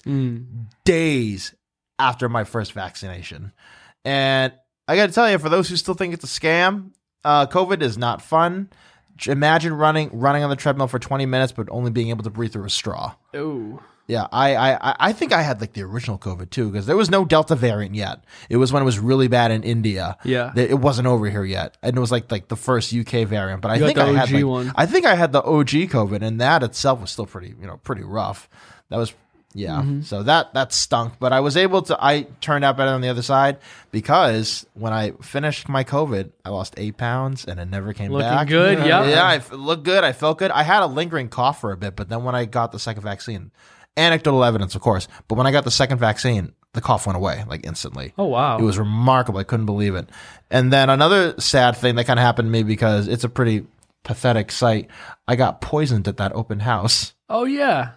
days after my first vaccination. And I got to tell you, for those who still think it's a scam, uh, COVID is not fun. Imagine running running on the treadmill for twenty minutes, but only being able to breathe through a straw. Oh, Yeah, I, I, I think I had like the original COVID too, because there was no Delta variant yet. It was when it was really bad in India. Yeah. That it wasn't over here yet, and it was like like the first U K variant. But I You got think the I had O G like, one. I think I had the O G COVID, and that itself was still pretty you know pretty rough. That was yeah. Mm-hmm. So that that stunk, but I was able to. I turned out better on the other side because when I finished my COVID, I lost eight pounds and it never came looking back. good. Yeah. Yeah, I f- looked good. I felt good. I had a lingering cough for a bit, but then when I got the second vaccine, anecdotal evidence, of course, but when I got the second vaccine, the cough went away like instantly. Oh wow. It was remarkable. I couldn't believe it. And then another sad thing that kind of happened to me because it's a pretty pathetic sight. I got poisoned at that open house. Oh yeah.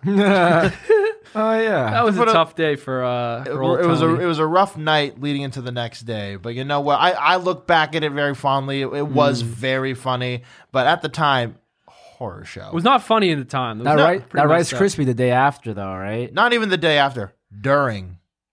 Oh yeah. That was a Put a- tough day for uh. It, For old it was a Tony. it was a rough night leading into the next day, but you know what? I, I look back at it very fondly. It, it was very funny, but at the time, horror show. It was not funny in the time. It was That not- right. pretty That Rice messed up. Krispie the day after though, right? Not even the day after, during.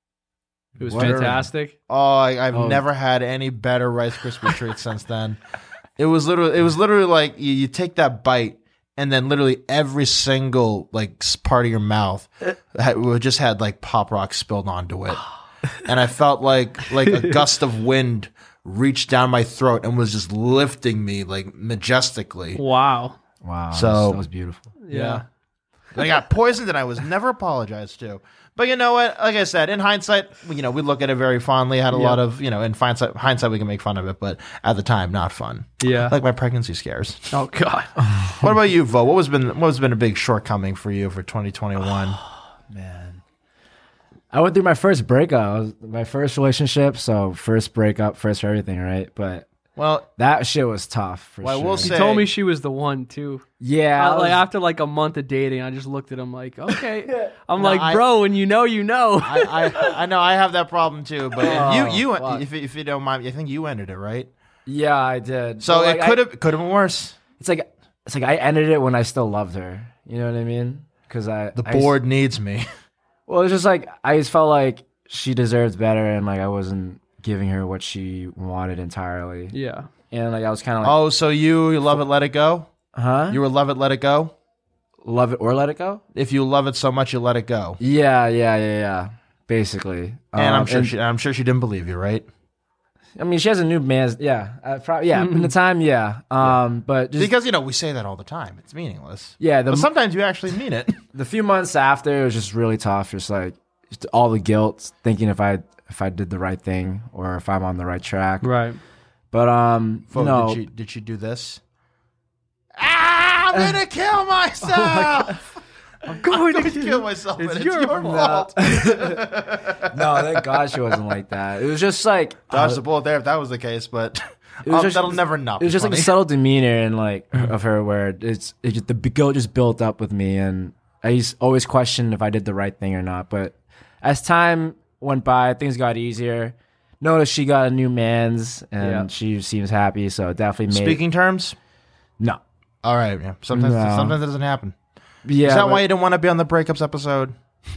It was What? fantastic. Oh, I, I've Oh. never had any better Rice Krispie treats since then. It was literally, it was literally like you, you take that bite, and then literally every single like s- part of your mouth had, it just had like pop rock spilled onto it, and I felt like like a gust of wind reached down my throat and was just lifting me like majestically. Wow. Wow. So- that was, that was beautiful. Yeah. I got poisoned and I was never apologized to. But you know what? Like I said, in hindsight, you know, we look at it very fondly. Had a Yeah. lot of, you know, in hindsight, hindsight, we can make fun of it, but at the time, not fun. Yeah. Like my pregnancy scares. Oh god. What about you, Vo? What was been what has been a big shortcoming for you for twenty twenty-one? Man. I went through my first breakup. It was my first relationship, so first breakup, first for everything, right? But Well, that shit was tough for Well, I sure. will She say- told me she was the one too. yeah, I- I like was- after like a month of dating, I just looked at him like, okay. I'm No, like, I- bro, when you know, you know. I, I I know I have that problem too, but Oh, you you fuck. if if you don't mind, I think you ended it, right? yeah, I did. So But, it like, could I- have could have been worse. It's like it's like I ended it when I still loved her. You know what I mean? Because I The I- board needs me. well, it's just like I just felt like she deserved better, and like I wasn't giving her what she wanted entirely. Yeah. And like I was kind of like, Oh, so you you love it, let it go. huh? You were love it, let it go. Love it or let it go? If you love it so much, you let it go. Yeah, yeah, yeah, yeah. Basically, And Um, I'm sure she I'm sure she didn't believe you, right? I mean, she has a new man's. Yeah, uh, probably. Yeah, in the time, yeah. Um, but just Because you know we say that all the time. It's meaningless. yeah, the But sometimes you actually mean it. the few months after, it was just really tough. Just like just all the guilt, thinking if I if I did the right thing or if I'm on the right track. Right. But um, Fo, you know, did she did she do this? Ah, I'm gonna kill myself. I'm going to kill myself. It's and your it's your fault. fault. no, thank God she wasn't like that. It was just like Dodge the bullet there if that was the case, but It was Um, just- that'll never not. It was be just like funny. a subtle demeanor and like of her where it's it just, the guilt just built up with me, and I used always questioned if I did the right thing or not. But as time went by, things got easier. Noticed she got a new man's, and Yeah. she seems happy. So it definitely made Speaking terms. no. All right. Yeah. Sometimes No. sometimes it doesn't happen. Yeah, Is that but- why you didn't want to be on the breakups episode?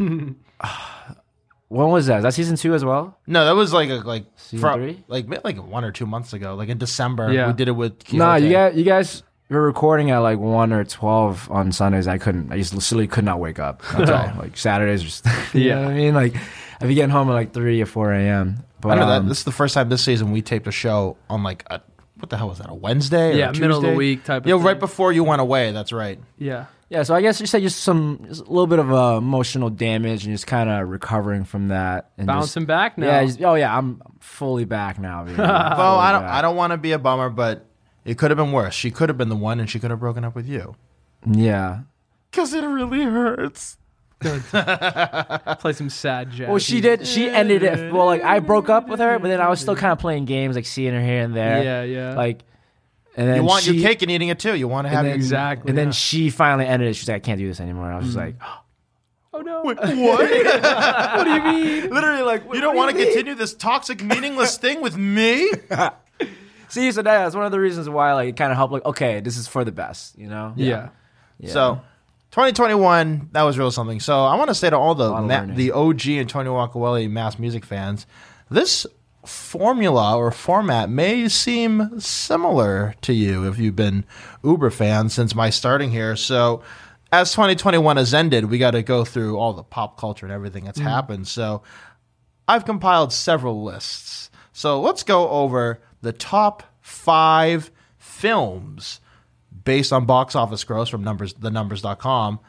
when was that? Is that season two as well? No, that was like a, like Season fro- three? like maybe like one or two months ago, like in December. Yeah. We did it with. No, Quixote. you guys, you guys were recording at like one or twelve on Sundays. I couldn't. I just literally could not wake up. That's all. Like Saturdays, just you Yeah. know what I mean. Like I'd be getting home at like three or four a m. But I know um, that this is the first time this season we taped a show on like a what the hell was that, a Wednesday? Or Yeah, a middle of the Tuesday? week type of Yeah, thing. right before you went away. That's right. Yeah. yeah. So I guess you said just some just a little bit of uh, emotional damage and just kind of recovering from that and Bouncing Just, back now. yeah. Just, oh yeah. I'm fully back now. Baby. Well, I don't I don't want to be a bummer, but it could have been worse. She could have been the one, and she could have broken up with you. Yeah. Because it really hurts. Play some sad jazz. Well, she did. She ended it. Well, like I broke up with her, but then I was still kind of playing games, like seeing her here and there. Yeah, yeah. Like, and then You want she, your cake and eating it too. You want to have and your then, Exactly, And then yeah. she finally ended it. She's like, I can't do this anymore. And I was just like, oh no. What? What do you mean? Literally, like you don't want to continue this toxic, meaningless thing with me. see, so that's one of the reasons why, like, it kind of helped. Like, okay, this is for the best, you know? Yeah. Yeah. So, twenty twenty-one, that was real something. So, I want to say to all the lot of ma- learning. the O G and Tony Wakaweli Mass Music fans, this formula or format may seem similar to you if you've been Uber fans since my starting here. So, as twenty twenty-one has ended, we got to go through all the pop culture and everything that's happened. So, I've compiled several lists. So, let's go over the top five films based on box office gross from numbers the numbers dot com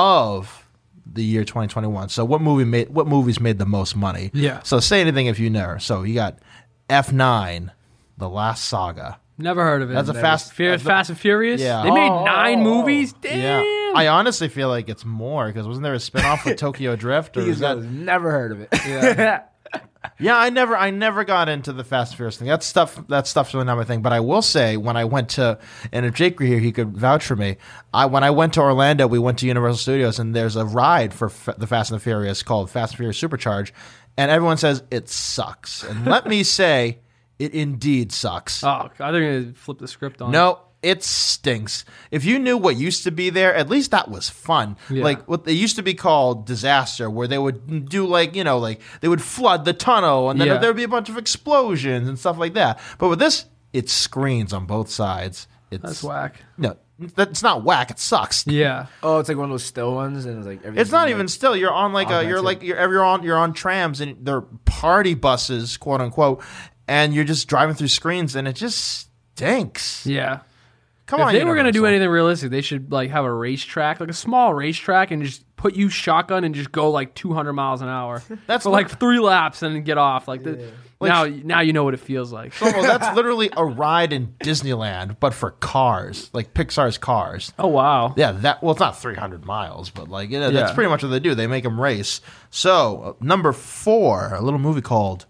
of the year twenty twenty-one. So what movie made what movies made the most money? Yeah. So say anything if you know. So you got F nine, The Last Saga. Never heard of it. That's a Never. fast- Fear, that's a- Fast and Furious. Yeah. They made Oh. nine movies. Damn. Yeah. I honestly feel like it's more because wasn't there a spinoff with Tokyo Drift? Or is that, never heard of it. Yeah. yeah, I never I never got into the Fast and Furious thing. That stuff that stuff's really not my thing. But I will say when I went to and if Jake were here, he could vouch for me. I when I went to Orlando, we went to Universal Studios and there's a ride for F- the Fast and the Furious called Fast and Furious Supercharge, and everyone says it sucks. And let me say, it indeed sucks. Oh, I think I flip the script on. No, it stinks. If you knew what used to be there, at least that was fun. Yeah. Like what they used to be called disaster, where they would do like, you know, like they would flood the tunnel and then Yeah. there would be a bunch of explosions and stuff like that. But with this, it screens on both sides. It's That's whack. No, that's not whack. It sucks. Yeah. Oh, it's like one of those still ones, and it's like It's not everything's even like- still. You're on like a. You're augmented. like you're you're on you're on trams and they're party buses, quote unquote, and you're just driving through screens and it just stinks. Yeah. Come If on, they were going to do Universal. anything realistic, they should like have a racetrack, like a small racetrack, and just put you shotgun and just go like two hundred miles an hour That's for like three laps and then get off. Like, the, Like- now, now you know what it feels like. Well, that's literally a ride in Disneyland, but for cars, like Pixar's Cars. Oh wow. Yeah, that well, it's not three hundred miles, but like you know, that's Yeah. pretty much what they do. They make them race. So uh, number four, a little movie called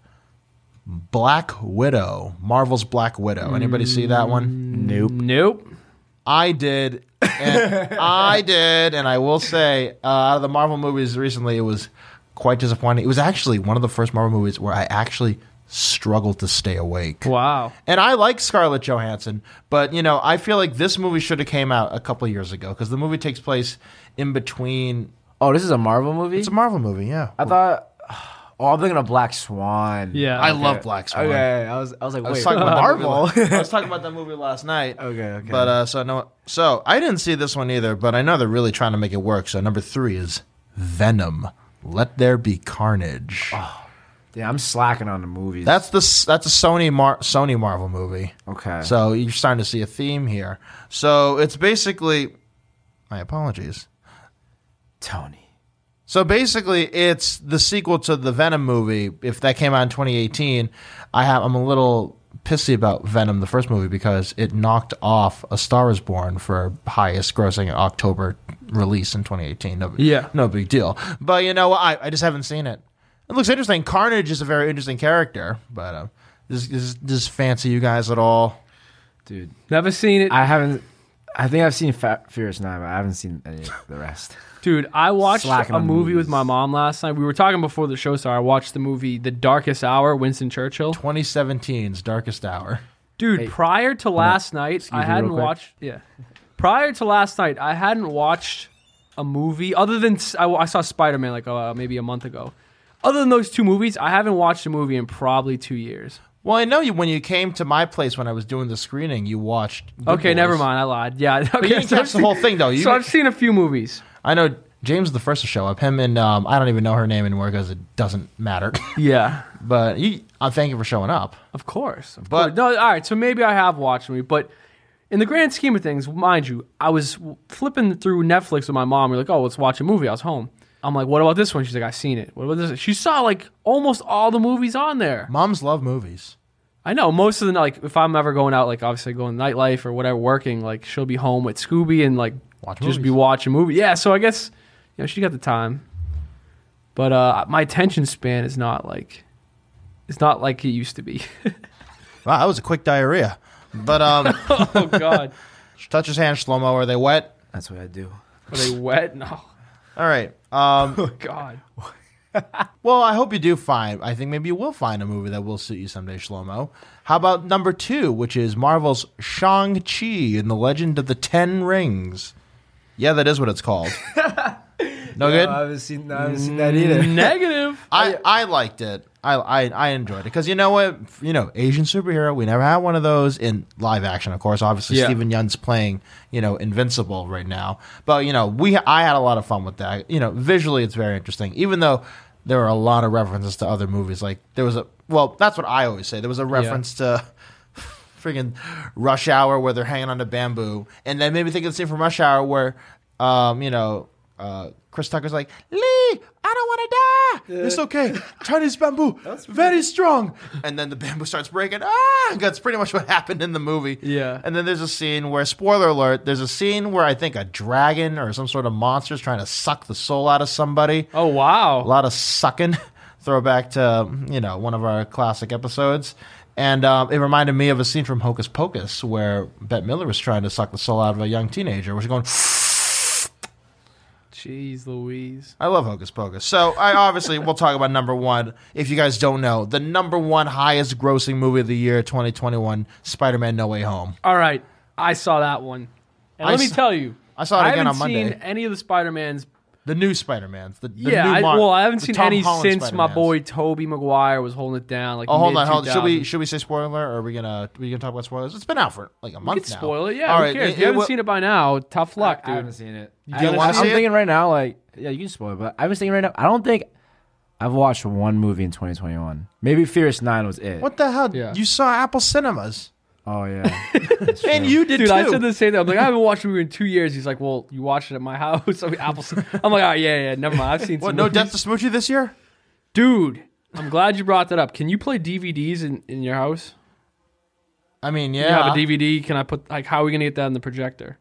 Black Widow, Marvel's Black Widow. Anybody see that one? Nope. Nope. I did, and I did, and I will say, uh, out of the Marvel movies recently, it was quite disappointing. It was actually one of the first Marvel movies where I actually struggled to stay awake. Wow. And I like Scarlett Johansson, but you know, I feel like this movie should have came out a couple of years ago because the movie takes place in between. Oh, this is a Marvel movie. It's a Marvel movie, yeah. I thought. Oh, I'm thinking of Black Swan. Yeah. I Okay. love Black Swan. Okay, I was. I was like, I was wait, talking about that movie Marvel. la- I was talking about that movie last night. Okay, okay. But uh, so no, so I didn't see this one either, but I know they're really trying to make it work. So number three is Venom. Let There Be Carnage. Yeah, I'm slacking on the movies. That's the s- that's a Sony Mar- Sony Marvel movie. okay. So you're starting to see a theme here. So it's basically, my apologies. Tony. So basically, it's the sequel to the Venom movie. If that came out in twenty eighteen, I have I'm a little pissy about Venom, the first movie, because it knocked off A Star Is Born for highest grossing October release in twenty eighteen. No, Yeah. no big deal. But you know, I I just haven't seen it. It looks interesting. Carnage is a very interesting character, but uh, Does, does, does this fancy you guys at all? Dude, Never seen it. I haven't. I think I've seen Fat Furious nine, but I haven't seen any of the rest. Dude, I watched Slacking a on movie with movies. my mom last night. We were talking before the show started. I watched the movie The Darkest Hour, Winston Churchill. twenty seventeen's Darkest Hour. Dude, Hey, prior to last night, excuse I me real hadn't quick. watched. Yeah, prior to last night, I hadn't watched a movie other than I, I saw Spider Man like uh, maybe a month ago. Other than those two movies, I haven't watched a movie in probably two years. Well, I know you when you came to my place when I was doing the screening, you watched. Good Okay, Boys. never mind. I lied. Yeah, okay. But you didn't so catch I've the seen- whole thing, though. You, So I've seen a few movies. I know James is the first to show up. Him and um, I don't even know her name anymore because it doesn't matter. Yeah, But you, I thank you for showing up. of course. Of But- course. No, all right. So maybe I have watched a movie, but in the grand scheme of things, mind you, I was flipping through Netflix with my mom. We're like, oh, let's watch a movie. I was home. I'm like, what about this one? She's like, I've seen it. What about this? She saw like almost all the movies on there. Moms love movies. I know most of the like if I'm ever going out, like obviously going nightlife or whatever, working, like she'll be home with Scooby and like Watch just be movies. watching movie. Yeah, so I guess you know she got the time, but uh, my attention span is not like it's not like it used to be. Wow, that was a quick diarrhea. But um, Oh God, touch his hand, Shlomo. Are they wet? That's what I do. are they wet? No, All right. Um, God. well, I hope you do find. I think maybe you will find a movie that will suit you someday, Shlomo. How about number two, which is Marvel's Shang-Chi and the Legend of the Ten Rings? Yeah, that is what it's called. No good? I haven't seen. I haven't seen that either. Negative. I, I liked it. I I, I enjoyed it because you know what, you know, Asian superhero. We never had one of those in live action. Of course, obviously Yeah. Stephen Yeun's playing, you know, Invincible right now. But you know, we I had a lot of fun with that. You know, visually it's very interesting. Even though there are a lot of references to other movies. Like there was a well, that's what I always say. There was a reference to freaking Rush Hour where they're hanging on the bamboo, and then maybe think of the scene from Rush Hour where, um, you know. Uh, Chris Tucker's like, Lee, I don't want to die. It's okay. Chinese bamboo, very strong. And then the bamboo starts breaking. Ah, that's pretty much what happened in the movie. Yeah. And then there's a scene where, spoiler alert, there's a scene where I think a dragon or some sort of monster is trying to suck the soul out of somebody. Oh A wow. lot of sucking. Throwback to, you know, one of our classic episodes. And um, it reminded me of a scene from Hocus Pocus where Bette Midler was trying to suck the soul out of a young teenager. Where she's going... Jeez Louise. I love Hocus Pocus. So I obviously we'll talk about number one. If you guys don't know, the number one highest grossing movie of the year, twenty twenty-one, Spider-Man: No Way Home. All right, I saw that one, and I let me s- tell you, I saw it again haven't on Monday. seen any of the Spider-Mans. The new Spider-Mans. The, the Yeah, new I, Mar- well, I haven't the seen Tom any Holland since my Spider-Mans. boy Tobey Maguire was holding it down. Like Oh, hold on, hold on. mid-two Should we thousands. should we say spoiler, or are we gonna are we gonna talk about spoilers? It's been out for like a We month could now. spoil it. Yeah, All who right, cares? it- If you it haven't will- seen it by now, tough luck, I dude. haven't seen it. You I, gonna I'm see it? thinking right now, like, yeah, you can spoil it, but I'm just thinking right now, I don't think I've watched one movie in twenty twenty-one. Maybe Furious nine was it. What the hell? Yeah. You saw Apple Cinemas, Oh, yeah. That's and true. you did Dude, too. I said the same thing. I'm like, I haven't watched a movie in two years. He's like, well, you watched it at my house. I mean, Apple. I'm like, oh yeah, yeah, never mind. I've seen. What? Some No movies. Death to Smoochie this year? Dude. I'm glad you brought that up. Can you play D V Ds in, in your house? I mean, You yeah. have a D V D. Can I put like how are we gonna get that in the projector?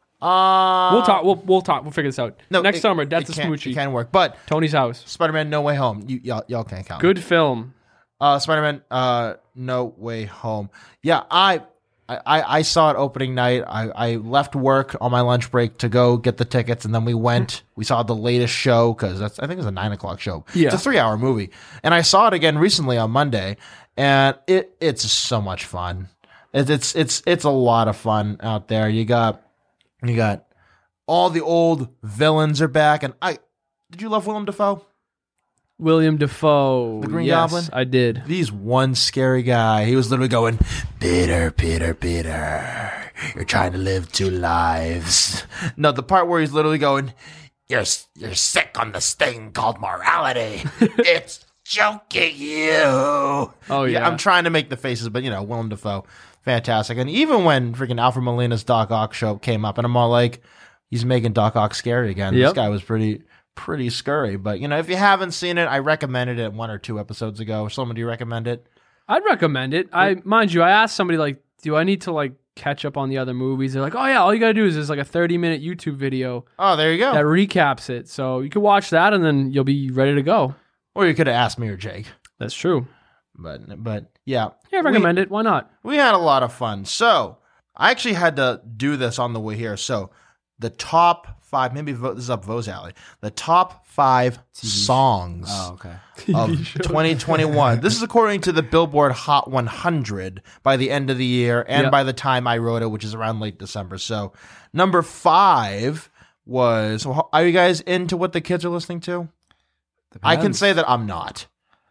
Uh, We'll talk. We'll we'll talk. We'll figure this out. No, Next it- summer, Death it to can't- Smoochie. It can work, but Tony's house. Spider-Man: No Way Home. You y'all, y'all can't count. Good film. Uh, Spider-Man: uh, No Way Home. Yeah, I, I, I saw it opening night. I, I left work on my lunch break to go get the tickets, and then we went. We saw the latest show because that's I think it's a nine o'clock show. Yeah. It's a three-hour movie, and I saw it again recently on Monday, and it it's so much fun. It, it's it's it's a lot of fun out there. You got you got all the old villains are back, and I did you love Willem Dafoe? William Defoe. The Green yes, Goblin? I did. He's one scary guy. He was literally going, Peter, Peter, Peter, you're trying to live two lives. No, the part where he's literally going, you're you're sick on this thing called morality. It's choking you. Oh, yeah. I'm trying to make the faces, but you know, Willem Dafoe, fantastic. And even when freaking Alfred Molina's Doc Ock show came up, and I'm all like, he's making Doc Ock scary again. Yep. This guy was pretty pretty scary. But you know, if you haven't seen it, I recommended it one or two episodes ago. Someone, do you recommend it? I'd recommend it. I mind you, I asked somebody like, do I need to like catch up on the other movies? They're like, oh yeah, all you gotta do is there's like a thirty minute YouTube video Oh, there you go. that recaps it. So you can watch that and then you'll be ready to go. Or you could have asked me or Jake. That's true. But but yeah, Yeah, recommend it. Why not? we had a lot of fun. So I actually had to do this on the way here. So the top five, maybe vo- this is up Vo's alley. The top five songs Oh, okay. of twenty twenty-one. This is according to the Billboard Hot one hundred by the end of the year and Yep. by the time I wrote it, which is around late December. So number five was. Well, are you guys into what the kids are listening to? I can Depends. say that I'm not.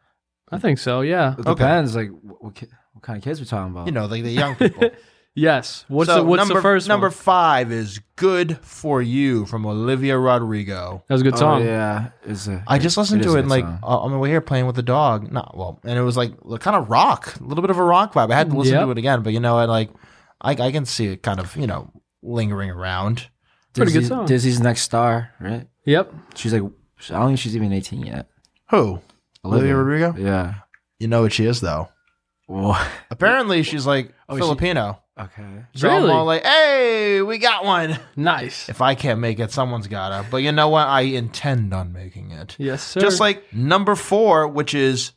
I think so. Yeah. It Okay. depends. Like, what, what, ki- what kind of kids we talking about? You know, like the young people. Yes. What's So the What's number, the first number one? five is "Good for You" from Olivia Rodrigo. That was a good Oh, song. yeah. It's a, I just listened it to is it a and good like song. uh, on my way here playing with the dog. Not well, and it was like kind of rock, a little bit of a rock vibe. I had to listen Yep. to it again, but you know, I like I, I can see it kind of you know lingering around. Pretty good Dizzy- song. Dizzy's next star, right? Yep. She's like, I don't think she's even eighteen yet. Who? Olivia Rodrigo? Yeah. You know what she is though. Well, Apparently, she's like Oh, she- Filipino. okay. So Really? I'm all like, "Hey, we got one." Nice. If I can't make it, someone's gotta. But you know what? I intend on making it. Yes, sir. Just like number four, which is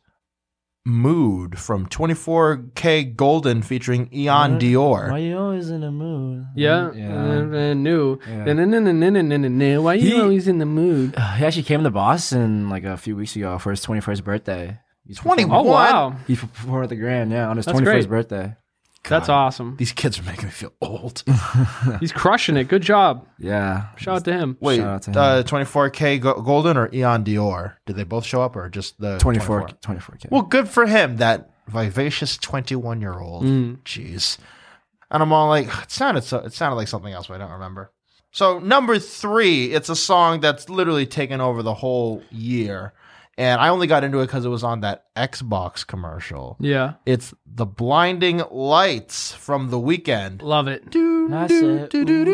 Mood from twenty-four K Golden featuring Eon What? Dior. Why you always in the mood? yeah, Yeah. and, and new. Yeah. Na-na-na-na-na-na-na. Why you He- always in the mood? Uh, he actually came to Boston like a few weeks ago for his twenty-first birthday. He's twenty-one? Oh wow, He performed at the Grand, yeah, on his That's twenty-first great. birthday. that's awesome. These kids are making me feel old. He's crushing it. Good job. Yeah. Shout out to him. Wait, Shout out to him. uh, twenty-four K Go- Golden or Eon Dior? Did they both show up or just the twenty-four, twenty-four? twenty-four K. Well, good for him, that vivacious twenty-one-year-old. Mm. Jeez. And I'm all like, it sounded so, it sounded like something else, but I don't remember. So number three, it's a song that's literally taken over the whole year. And I only got into it because it was on that Xbox commercial. Yeah, It's The Blinding Lights from The Weeknd. love it. That's it.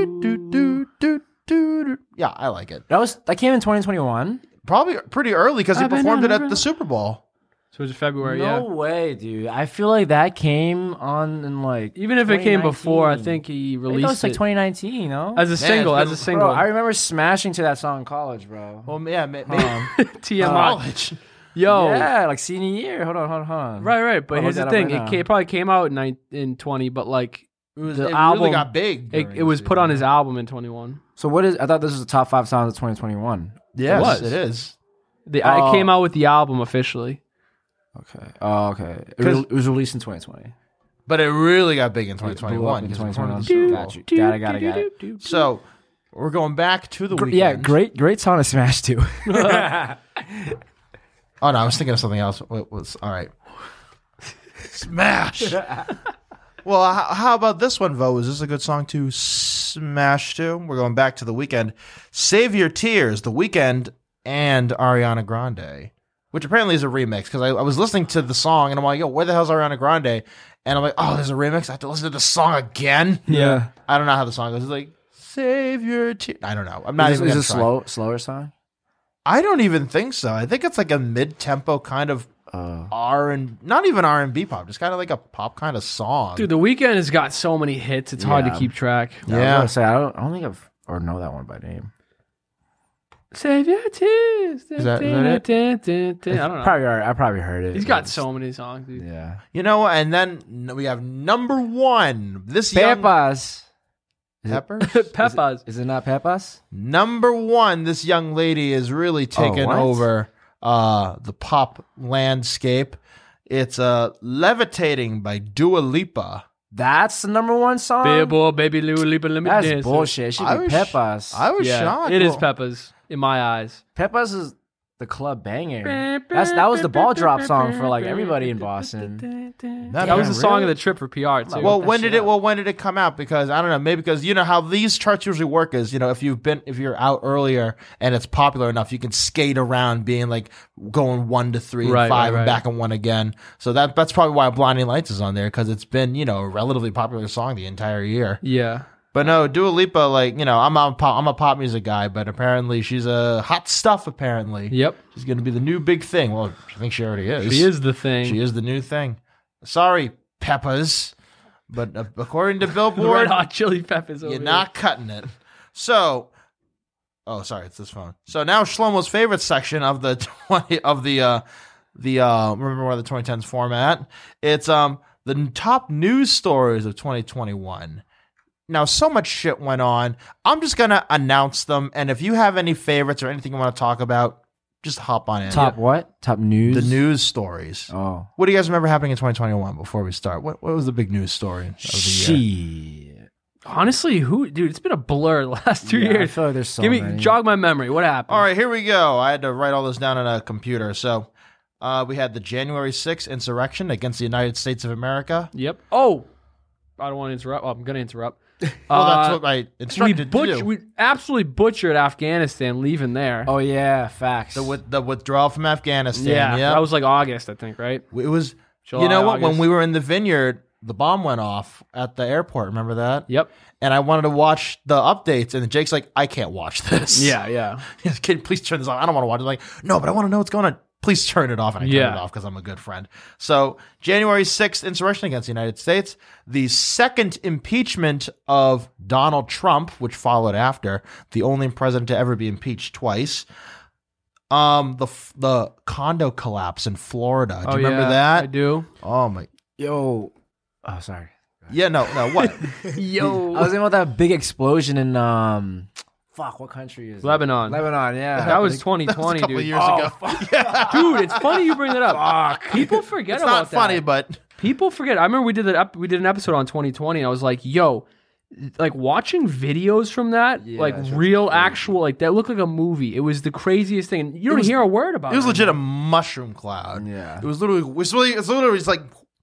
Yeah, I like it. That was that came in twenty twenty-one. Probably pretty early because he I've been performed it on a at the Super Bowl. So it was February. No Yeah. way, dude. I feel like that came on in like Even if it came before, I twenty nineteen. think he I think that released was like it twenty nineteen, you know? as a single. it's As been- a single. Bro, I remember smashing to that song in college, bro. Well, yeah, ma- maybe Um, T M I. college. Yo. yeah, like senior year. Hold on, hold on, hold on. Right, right. But I'll here's look the that up thing: right it, now. ca- it probably came out in nine, in twenty, but like It, was, The it album- really got big. it, during it was the put on his season. album in twenty-one. So what is? I thought this was the top five songs of twenty twenty-one. Yes, It was. it is. The, Oh. It came out with the album officially. Okay. Oh, okay. It, 'Cause- re- it was released in twenty twenty. But it really got big in twenty It blew twenty-one. up in because it was twenty one of twenty-one. the Got Super you. Bowl. Got it, got it, got it. So we're going back to the Gr- weekend. yeah, great, great song to smash to. Oh no, I was thinking of something else. What was all right? Smash. Well, how, how about this one, Vo? Is this a good song to smash to? We're going back to the weekend. Save Your Tears, The Weeknd and Ariana Grande, which apparently is a remix because I, I was listening to the song and I'm like, yo, where the hell's Ariana Grande? And I'm like, oh, there's a remix. I have to listen to the song again. Yeah. I don't know how the song goes. It's like, Save Your Tears. I don't know. I'm not Is even this, gonna is this try. slow, slower song? I don't even think so. I think it's like a mid-tempo kind of Uh, R and not even R and B pop, just kind of like a pop kind of song. Dude, The Weeknd has got so many hits. It's hard to Yeah. keep track. I was Yeah. gonna say I don't, I don't think I've or know that one by name. Save your tears. Is that- is that I don't know. Probably, I probably heard it. He's got so many songs, dude. Yeah. You know, and then n- we have number one. This young Pepas. Is it- Pepper. Pepas. Is it not Pepas? Number one. This young lady is really taken what? over uh, the pop landscape. It's uh, "Levitating" by Dua Lipa. That's the number one song. Baby boy, baby Lou, Lipa, let me That's dance. bullshit. It should I be was- Pepas. I was Yeah, shocked. it is Well, Pepas in my eyes. Pepas is the club banger. That's that was the ball drop song for like everybody in Boston. That- That was the song really? of the trip for P R too. Well, that when shit did it? up. Well, when did it come out? Because I don't know. Maybe because you know how these charts usually work is you know if you've been if you're out earlier and it's popular enough, you can skate around being like going one to three Right, and five right, and right. back and one again. So that that's probably why "Blinding Lights" is on there because it's been you know a relatively popular song the entire year. yeah. But no, Dua Lipa, like you know, I'm a pop, I'm a pop music guy, but apparently she's a hot stuff. Apparently, Yep. she's going to be the new big thing. Well, I think she already is. She is the thing. She is the new thing. Sorry, Peppers, but uh, according to The Billboard, Red Hot Chili Peppers over you're here. not cutting it. So, oh, sorry, it's this phone. So now Shlomo's favorite section of the twenty of the uh, the uh, remember where the twenty tens format. It's um the top news stories of twenty twenty-one. Now, so much shit went on. I'm just gonna announce them, and if you have any favorites or anything you want to talk about, just hop on in. Top what? Top news? The news stories. Oh. What do you guys remember happening in twenty twenty-one before we start? What what was the big news story of the year? Shit. Honestly, who, dude? It's been a blur the last two Yeah, I years. feel like there's so Give me, many. jog my memory. What happened? All right, here we go. I had to write all this down on a computer. So uh, we had the January sixth insurrection against the United States of America. Yep. Oh, I don't want to interrupt. Oh, I'm going to interrupt. Well, Uh, that's what I we, instructed to butch- do. we absolutely butchered Afghanistan leaving there. Oh, yeah. Facts. The, with, the withdrawal from Afghanistan. yeah, Yeah, that was like August, I think, right? it was. July, you know what? August. When we were in the vineyard, the bomb went off at the airport. Remember that? Yep. And I wanted to watch the updates, and Jake's like, "I can't watch this." Yeah, yeah. Can you please turn this off? I don't want to watch it. I'm like, no, but I want to know what's going on. Please turn it off. And I Yeah. turned it off because I'm a good friend. So January sixth insurrection against the United States, the second impeachment of Donald Trump, which followed after, the only president to ever be impeached twice. Um, the the condo collapse in Florida. Do oh, you remember yeah, that? I do. Oh my. Yo. Oh, sorry. Yeah, no, no. What? Yo. I was thinking about that big explosion in, um, fuck, what country is it? Lebanon. Lebanon, yeah. That was twenty That was twenty, a couple dude. of years Oh, ago. fuck. Dude, it's funny you bring that up. People forget It's about not that. funny, but People forget. I remember we did that. Ep- we did an episode on twenty twenty. And I was like, "Yo, like watching videos from that, Yeah, like that's real, crazy. actual, like that looked like a movie. It was the craziest thing. And you don't was- hear a word about it. it was legit a anymore. mushroom cloud. Yeah. It was literally, it was really, it's literally, it's like,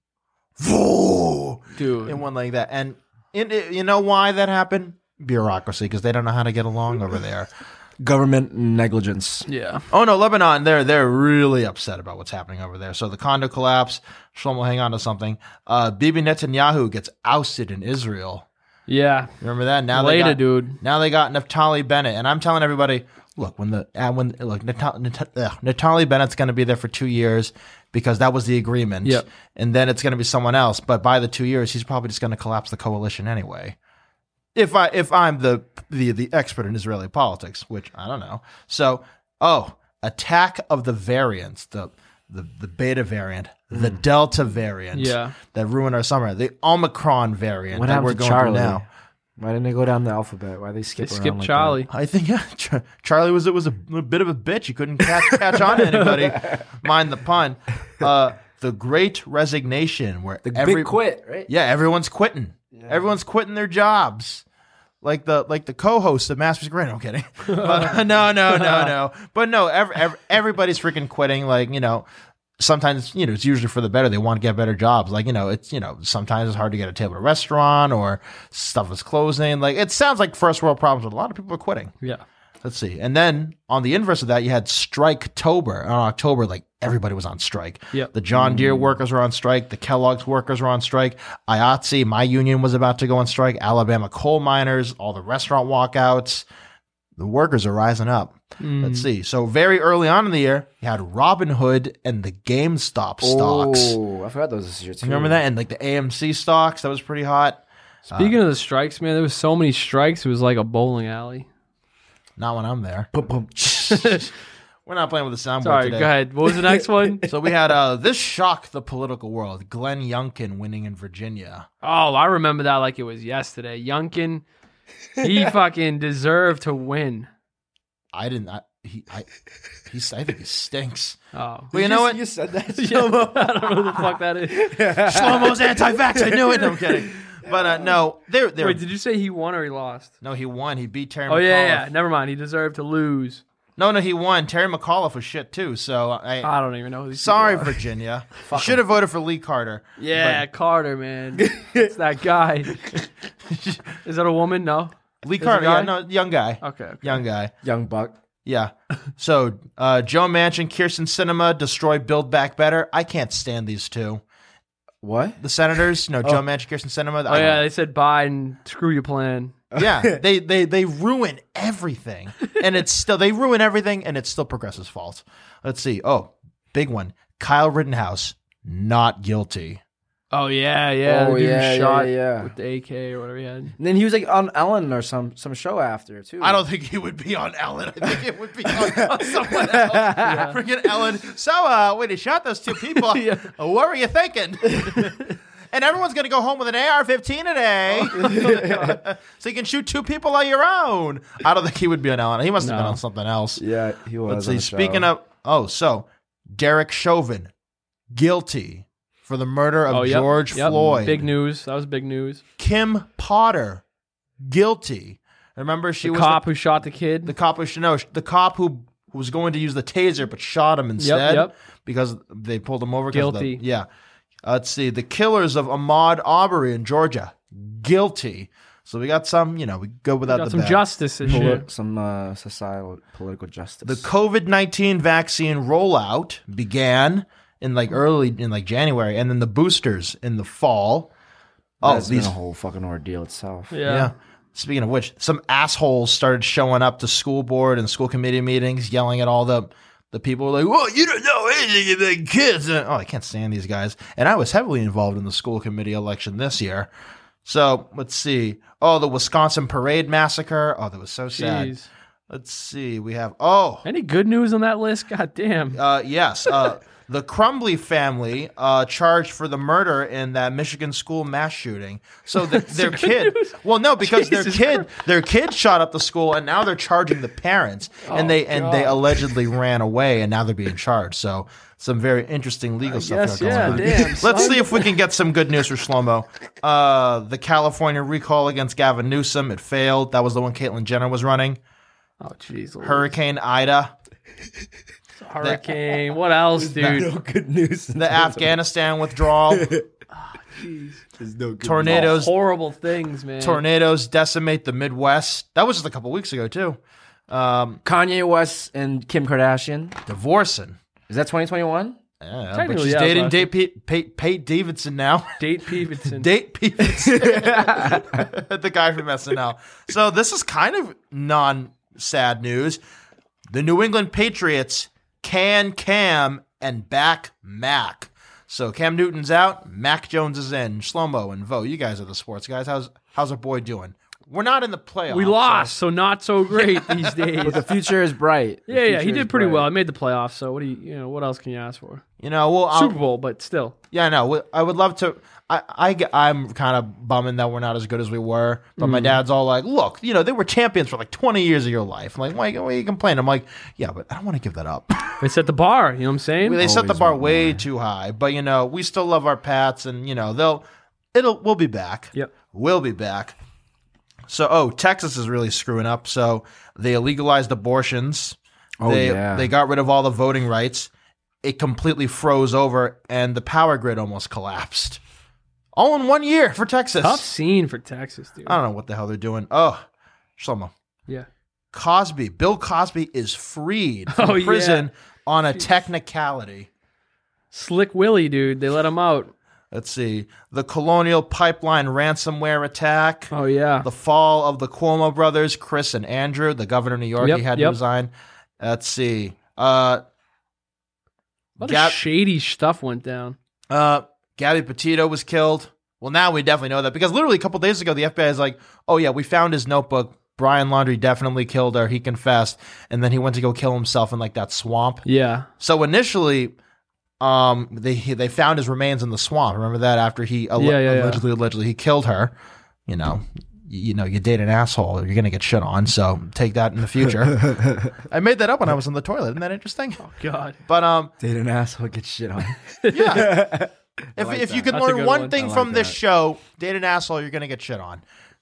whoa, dude. in one like that. And it, it- you know why that happened? Bureaucracy, because they don't know how to get along over there. Government negligence. Yeah, Oh no, Lebanon, they're they're really upset about what's happening over there. So the condo collapse. Shlomo, hang on to something. Uh, Bibi Netanyahu gets ousted in Israel. yeah. Remember that? Now Later, they got, dude. Now they got Naftali Bennett, and I'm telling everybody, look, when the uh, when look Nat- Nat- ugh, Naftali Bennett's going to be there for two years because that was the agreement. Yep. And then it's going to be someone else. But by the two years, he's probably just going to collapse the coalition anyway. If I if I'm the, the the expert in Israeli politics, which I don't know. So, oh, attack of the variants, the the, the beta variant, the Delta variant, Yeah. that ruined our summer, the Omicron variant What that happened we're to going Charlie? through now. Why didn't they go down the alphabet? Why they They skip around skipped like Charlie. I think yeah, Char- Charlie was it was a, a bit of a bitch. He couldn't catch catch on to anybody. Mind the pun. Uh, the Great Resignation, where that? The every big quit, right? yeah, everyone's quitting. Everyone's quitting their jobs. Like the like the co-host of Masters Grade. I'm kidding. But, no, no, no, no. But no, every, every, everybody's freaking quitting. Like you know, sometimes you know it's usually for the better. They want to get better jobs. Like you know, it's you know sometimes it's hard to get a table at a restaurant or stuff is closing. Like it sounds like first world problems, but a lot of people are quitting. Yeah. Let's see. And then on the inverse of that, you had Striketober. On October, like everybody was on strike. Yep. The John Deere workers were on strike. The Kellogg's workers were on strike. I A T S E, my union, was about to go on strike. Alabama coal miners, all the restaurant walkouts. The workers are rising up. Let's see. So very early on in the year, you had Robinhood and the GameStop stocks. Oh, I forgot those this year too. Remember that? And like the A M C stocks, that was pretty hot. Speaking of the strikes, man, there was so many strikes. It was like a bowling alley. Not when I'm there. Boom, boom. We're not playing with the soundboard Sorry, today. go ahead. What was the next one? So we had uh, this shocked the political world. Glenn Youngkin winning in Virginia. Oh, I remember that like it was yesterday. Youngkin, he fucking deserved to win. I didn't. I, he. I. He's. I think he stinks. Oh, Well, you know what? You said that. Yeah, I don't know who the fuck that is. Shlomo's anti-vax. I knew it. No, I'm kidding. But uh, no, they're they're. Wait, did you say he won or he lost? no, he won. He beat Terry. Oh yeah, McAuliffe. yeah. Never mind. He deserved to lose. No, no, he won. Terry McAuliffe was shit too. So I. I don't even know who these sorry, people are. Virginia. You should have voted for Lee Carter. Yeah, Carter, man. It's that guy. Is that a woman? No. Lee Is it Carter. a guy? Yeah, no, young guy. Okay. okay. Young guy. Young buck. Yeah. So uh, Joe Manchin, Kirsten Sinema, destroy Build Back Better. I can't stand these two. What? The senators, no, Joe Manchin, Kirsten Sinema. Oh yeah, they said Biden. Screw your plan. yeah. They they they ruin everything, and it's still they ruin everything, and it's still Progressive's fault. Let's see. Oh, big one. Kyle Rittenhouse not guilty. Oh yeah, yeah. Oh, the dude who yeah, yeah, shot yeah. with the A K or whatever he had. And then he was like on Ellen or some some show after too. I don't think he would be on Ellen. I think it would be on, on someone else. Yeah. Freaking Ellen. So, uh, when he shot those two people, Yeah. uh, what were you thinking? And everyone's going to go home with an A R fifteen today. Oh, So you can shoot two people on your own. I don't think he would be on Ellen. He must have No. been on something else. Yeah, he was. Let's on see. the show. Speaking of, oh, so Derek Chauvin, guilty for the murder of Oh, yep, George yep. Floyd. Big news. That was big news. Kim Potter, guilty. Remember, she The was cop the, who shot the kid. the cop who should know the cop who, who was going to use the taser but shot him instead yep. because they pulled him over. 'cause of the- Guilty. yeah. Uh, let's see. The killers of Ahmaud Arbery in Georgia, guilty. So we got some, you know, we go without Got the some bad. justice this year. Poli- some uh, societal political justice. The COVID nineteen vaccine rollout began in like early in like January, and then the boosters in the fall. Oh, That's these been a whole fucking ordeal itself. Yeah. yeah. Speaking of which, some assholes started showing up to school board and school committee meetings, yelling at all the the people like, "Well, you don't know anything about kids." And, oh, I can't stand these guys. And I was heavily involved in the school committee election this year. So let's see. Oh, the Wisconsin parade massacre. Oh, that was so sad. Jeez. Let's see. We have oh, Any good news on that list? God damn. uh, yes. Uh, the Crumbly family uh, charged for the murder in that Michigan school mass shooting. So the, their good kid, news. well, no, because Jesus their kid, their kid shot up the school, and now they're charging the parents, and Oh, they and they God. allegedly ran away, and now they're being charged. So some very interesting legal stuff guess, going yeah, on. damn, Let's son. see if we can get some good news for Shlomo. Uh, the California recall against Gavin Newsom, it failed. That was the one Caitlyn Jenner was running. Oh, jeez. Hurricane Ida. Hurricane. What else, dude? No good news. The Afghanistan withdrawal. Jeez. There's no good Tornadoes. Oh, horrible things, man. Tornadoes decimate the Midwest. That was just a couple weeks ago too. Um, Kanye West and Kim Kardashian. divorcing. Is that twenty twenty-one? Yeah, but Technically, she's yeah, dating it's Date Pete, Pate, Pate Davidson now. Date Peevetson. Date Peterson, the guy from S N L. So this is kind of non-sad news. The New England Patriots can Cam and back Mac. So Cam Newton's out, Mac Jones is in. Shlomo and Vo, you guys are the sports guys. How's how's our boy doing? We're not in the playoffs. We lost, so not so great these days. But the future is bright. The yeah, yeah, future he is did pretty bright. well. I made the playoffs, so what do you, you know, what else can you ask for? You know, well, I'll- Super Bowl, but still. Yeah, no, I would love to. I, I, I'm kind of bumming that we're not as good as we were. But my dad's all like, look, you know, they were champions for like twenty years of your life. I'm like, why, why are you complaining? I'm like, yeah, but I don't want to give that up. They set the bar, you know what I'm saying? they set the Always bar want way more. too high. But, you know, we still love our Pats and, you know, they'll, it'll, we'll be back. Yep. We'll be back. So, oh, Texas is really screwing up. So they legalized abortions. Oh, they, yeah. They got rid of all the voting rights. It completely froze over and the power grid almost collapsed. All in one year for Texas. Tough scene for Texas, dude. I don't know what the hell they're doing. Oh, Shlomo. Yeah. Cosby. Bill Cosby is freed from Oh, yeah. prison on a technicality. Slick Willie, dude. They let him out. Let's see. The Colonial Pipeline ransomware attack. Oh, yeah. The fall of the Cuomo brothers, Chris and Andrew, the governor of New York, Yep, he had to yep. resign. Let's see. Uh, A lot Gab- of shady stuff went down. uh, Gabby Petito was killed. Well, now we definitely know that because literally a couple days ago, the F B I is like, oh, yeah, we found his notebook. Brian Laundrie definitely killed her. He confessed. And then he went to go kill himself in like that swamp. Yeah. So initially, um, they they found his remains in the swamp. Remember that after he alle- Yeah, yeah, yeah. allegedly allegedly he killed her. You know, you, you know, you date an asshole, you're gonna get shit on. So take that in the future. I made that up when I was in the toilet. Isn't that interesting? Oh, God. But um, Date an asshole, get shit on. yeah. if like if you that. can That's a learn good one one. thing I like from this that. show, date an asshole, you're gonna get shit on.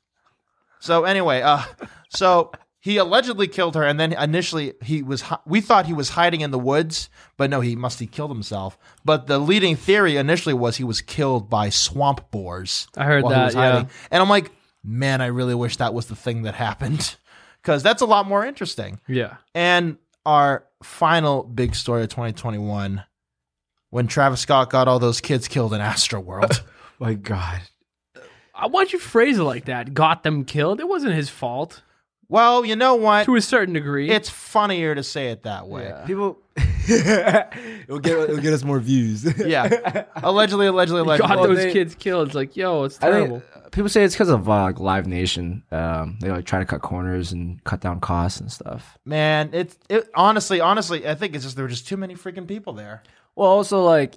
So anyway, uh, so he allegedly killed her, and then initially he was. hi- We thought he was hiding in the woods, but no, he must have killed himself. But the leading theory initially was he was killed by swamp boars. I heard while he that, was yeah. hiding. And I'm like, man, I really wish that was the thing that happened, because that's a lot more interesting. Yeah. And our final big story of twenty twenty-one, when Travis Scott got all those kids killed in Astroworld. My God. Uh, Why'd you phrase it like that? Got them killed? It wasn't his fault Well, you know what? to a certain degree. It's funnier to say it that way. Yeah. People it'll get it'll get us more views. Yeah, allegedly, allegedly, allegedly. Got Well, those they- kids killed. It's like, yo, it's I terrible. think people say it's because of uh, like Live Nation. Um, they like try to cut corners and cut down costs and stuff. Man, it's it honestly, honestly, I think it's just there were just too many freaking people there. Well, also like,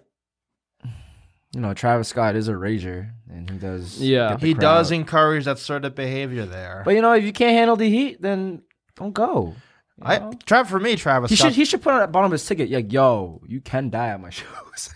you know, Travis Scott is a rager, and he does. Yeah. get the He crowd. does encourage that sort of behavior there. But you know, if you can't handle the heat, then don't go. You I, know? Trav, for me, Travis He Scott. should he should put on the bottom of his ticket, like, yo, you can die at my shows.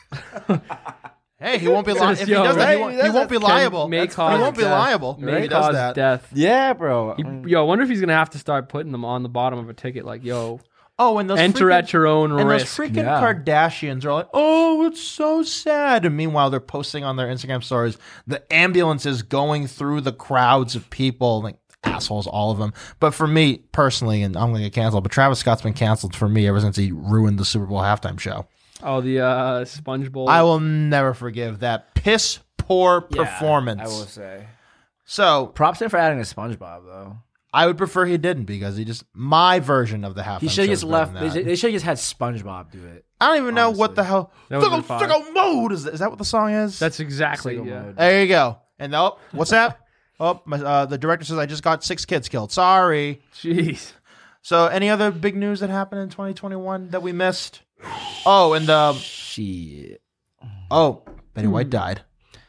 Hey, he won't be li- Says, if he yo, does that. He right? won't, That's- he won't be can liable. may That's- cause he won't be death. liable. if May he does cause that. death. Yeah, bro. He- I mean, yo, I wonder if he's gonna have to start putting them on the bottom of a ticket. Like, yo, Oh, and those enter freaking, at your own and risk. those freaking Yeah. Kardashians are like, oh, it's so sad. And meanwhile, they're posting on their Instagram stories the ambulances going through the crowds of people, like assholes, all of them. But for me personally, and I'm going to get canceled, but Travis Scott's been canceled for me ever since he ruined the Super Bowl halftime show. Oh, the uh, Sponge Bowl. I will never forgive that piss poor yeah, performance. I will say. So Props to him for adding a SpongeBob though. I would prefer he didn't because he just my version of the halftime. He should show have is just better left. than They, that. should- they should have just had SpongeBob do it. I don't even know what honestly. the hell. That would've Sicko, been fine. sicko mode is. Is that what the song is? That's exactly Sicko yeah. mode. There you go. And oh, what's that? Oh, my, uh, the director says I just got six kids killed. Sorry. Jeez. So, any other big news that happened in twenty twenty-one that we missed? Oh, and um, Shit. oh, Betty White died.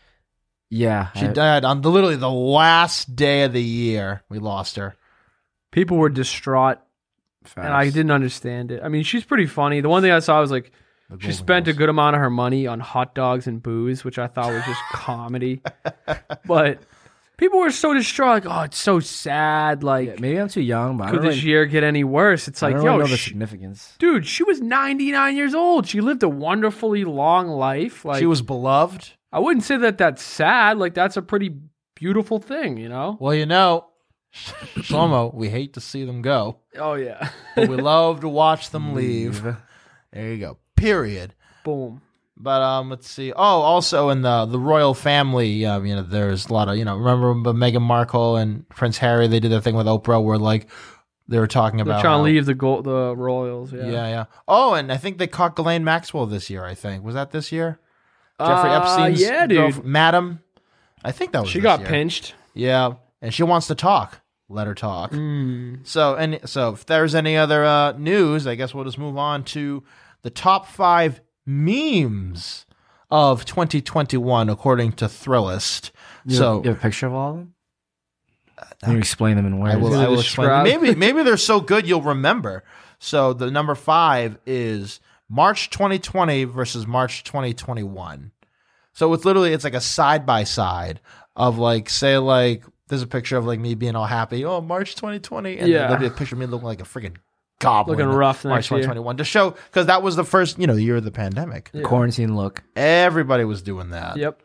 Yeah. She I- died on the, literally the last day of the year. We lost her. People were distraught, facts. and I didn't understand it. I mean, she's pretty funny. The one thing I saw was like The she Golden spent a Girls. good amount of her money on hot dogs and booze, which I thought was just comedy. But people were so distraught, like, oh, it's so sad. Like, Yeah, maybe I'm too young, but I could don't this really, year get any worse? It's I like, don't yo, really know the sh- significance. dude, she was ninety-nine years old. She lived a wonderfully long life. Like, She was beloved. I wouldn't say that that's sad. Like, that's a pretty beautiful thing, you know? Well, you know, Shlomo, we hate to see them go, Oh, yeah. but we love to watch them leave. There you go. Period. Boom. But um, let's see. Oh, also in the the royal family, um, you know, there's a lot of, you know, remember when Meghan Markle and Prince Harry, they did that thing with Oprah where like they were talking They're about trying how- to leave the gold, the Royals. Yeah. Yeah, yeah. Oh, and I think they caught Ghislaine Maxwell this year. I think was that this year. Jeffrey Uh, Epstein's yeah, dude. girlfriend- Madam. I think that was. She this got year. pinched. Yeah, and she wants to talk. Let her talk. Mm. So, and so if there's any other uh, news, I guess we'll just move on to the top five memes of twenty twenty-one, according to Thrillist. You so have, you have a picture of all of them? Can you explain them in words? I will, Really I will explain. describe- Maybe, maybe they're so good you'll remember. So the number five is March twenty twenty versus March twenty twenty-one. So it's literally, it's like a side by side of like, say like, there's a picture of like me being all happy. Oh, March twenty twenty. And Yeah. there'll be a picture of me looking like a freaking goblin. Looking rough March next year. twenty twenty-one to show, because that was the first, you know, year of the pandemic. Yeah. Quarantine look. Everybody was doing that. Yep.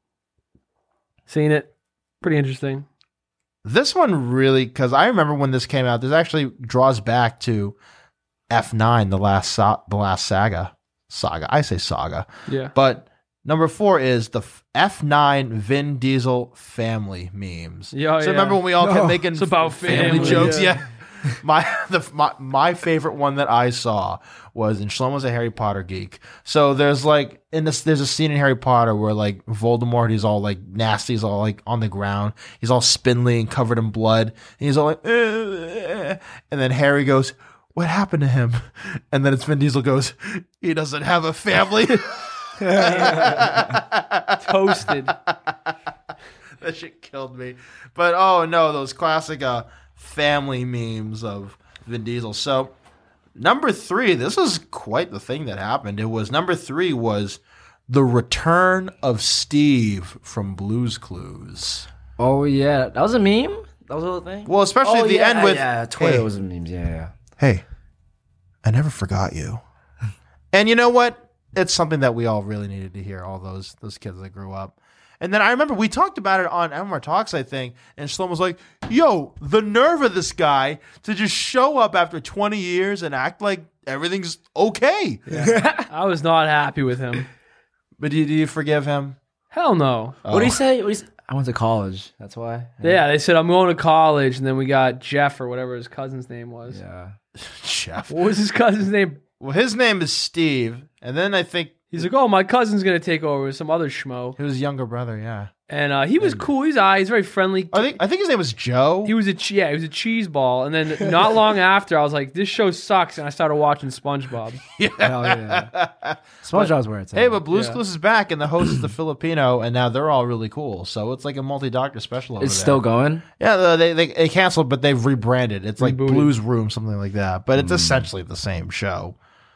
Seen it. Pretty interesting. This one really, because I remember when this came out, this actually draws back to F nine, the last sa- the last saga. Saga. I say saga. Yeah. But number four is the F nine Vin Diesel family memes. Yeah, so yeah. remember when we all No. kept making It's about family, family, jokes? yeah. Yeah. My, the, my my favorite one that I saw was, and Shlomo's a Harry Potter geek. So there's like in this there's a scene in Harry Potter where like Voldemort, he's all like nasty, he's all like on the ground, he's all spindly and covered in blood, and he's all like, "Ugh." And then Harry goes, "What happened to him?" And then it's Vin Diesel goes, "He doesn't have a family." Toasted. That shit killed me. But oh no, those classic uh, family memes of Vin Diesel. So number three, this is quite the thing that happened. It was number three was the return of Steve from Blue's Clues. Oh, yeah. That was a meme? That was a little thing? Well, especially oh, at the yeah, end with, Yeah, Twitter hey, was a memes. Yeah, yeah. hey, I never forgot you. And you know what? It's something that we all really needed to hear, all those those kids that grew up. And then I remember we talked about it on M R Talks, I think, and Shlomo was like, yo, the nerve of this guy to just show up after twenty years and act like everything's okay. I was not happy with him. But do you, do you forgive him? Hell no. What did he say? What did he say? I went to college. That's why. Yeah, they said I'm going to college, and then we got Jeff or whatever his cousin's name was. Yeah. Jeff. What was his cousin's name? Well, his name is Steve, and then I think He's like, oh, my cousin's gonna take over with some other schmo, he was his younger brother. Yeah, and uh, he was cool. He's uh, he's very friendly. I think I think his name was Joe. He was a che- yeah, he was a cheese ball, and then not long after, I was like, this show sucks, and I started watching SpongeBob. Hell yeah. SpongeBob's where it's at. Hey, but Blue's Yeah. Clues is back, and the host is the Filipino, and now they're all really cool. So it's like a multi-doctor special over It's there. still going. Yeah, they, they they canceled, but they've rebranded. It's like Rebooted. Blues Room, something like that. But it's essentially the same show.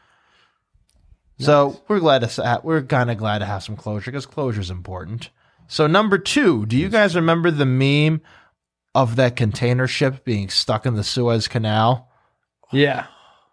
So we're glad to sa- we're kind of glad to have some closure because closure is important. So number two, do you guys remember the meme of that container ship being stuck in the Suez Canal? Yeah,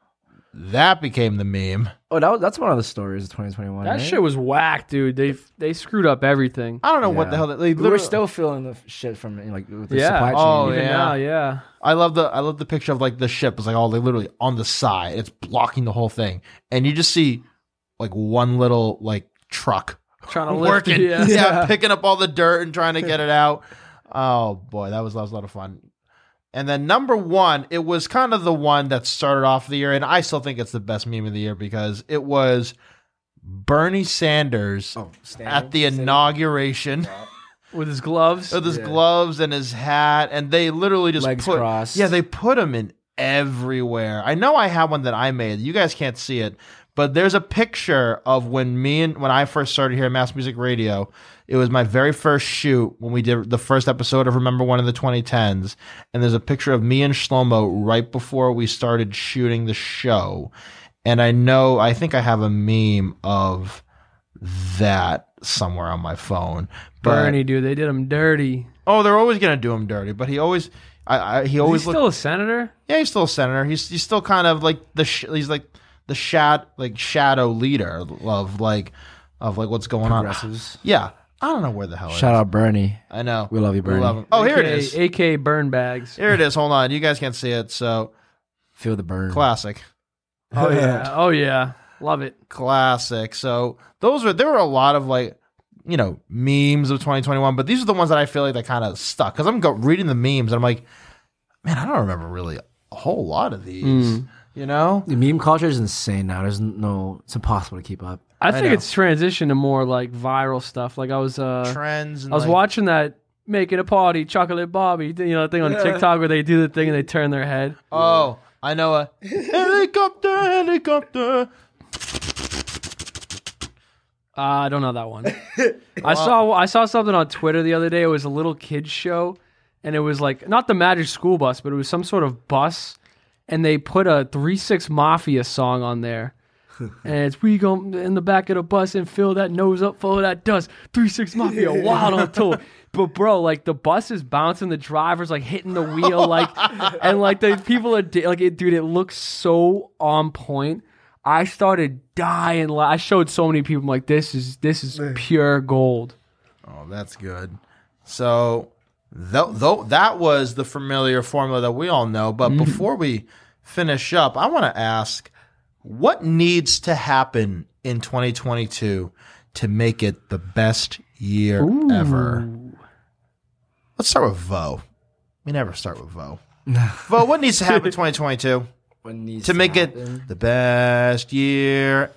That became the meme. Oh, that was, that's one of the stories of twenty twenty-one. that right? shit was whack, dude. They they screwed up everything. I don't know what Yeah. the hell. They, We were literally- still feeling the f- shit from like with the Yeah. supply chain. Oh, Even yeah. now, yeah. I love the I love the picture of like the ship. It's like all they literally on the side. It's blocking the whole thing, and you just see like one little like truck Trying to lift working, it, yeah. yeah, picking up all the dirt and trying to get it out. Oh boy, that was that was a lot of fun. And then number one, it was kind of the one that started off the year, and I still think it's the best meme of the year because it was Bernie Sanders Oh, at the inauguration With his gloves. with his Yeah. gloves and his hat, and they literally just Legs put crossed. yeah, they put him in everywhere. I know I have one that I made. You guys can't see it, but there's a picture of when me and when I first started here at Mass Music Radio. It was my very first shoot when we did the first episode of Remember One in the twenty tens, and there's a picture of me and Shlomo right before we started shooting the show. And I know I think I have a meme of that somewhere on my phone. But Bernie, dude, they did him dirty. oh, they're always gonna do him dirty, but he always, I, I he always He's looked. still a senator. Yeah, he's still a senator. He's he's still kind of like the sh- he's like the shad like shadow leader of like of like what's going on. Progressives. Yeah, I don't know where the hell. Shout it is. out Bernie. I know We love you, Bernie. him. Oh, here it A K A is. A K A burn bags. Here it is. Hold on, you guys can't see it. So Feel the burn. classic, Oh yeah. Oh yeah. Love it. classic. So those were there were a lot of like you know memes of twenty twenty-one, but these are the ones that I feel like that kind of stuck because I'm go- reading the memes and I'm like, man, I don't remember really a whole lot of these. Mm. You know. The meme culture is insane now. There's no. It's impossible to keep up. I think know. it's transitioned to more like viral stuff. Like I was uh Trends. And I was like, watching that Making a Party, Chocolate Bobby, you know, thing on TikTok where they do the thing and they turn their head. Oh, I know a helicopter, helicopter. Uh, I don't know that one. I saw I saw something on Twitter the other day. It was a little kids show, and it was like not the Magic School Bus, but it was some sort of bus, and they put a three six Mafia song on there. And it's we go in the back of the bus and fill that nose up full of that dust. three six Mafia, wild on tour. But bro, like the bus is bouncing, the driver's like hitting the wheel, like, and like the people are di- like, it, dude, it looks so on point. I started dying. la- I showed so many people. I'm like, this is this is pure gold. Oh, that's good. So, though, though that was the familiar formula that we all know. But before we finish up, I want to ask, what needs to happen in twenty twenty-two to make it the best year ever? Let's start with Vo. We never start with Vo. Vo, what needs to happen in twenty twenty-two What needs to make happen? it the best year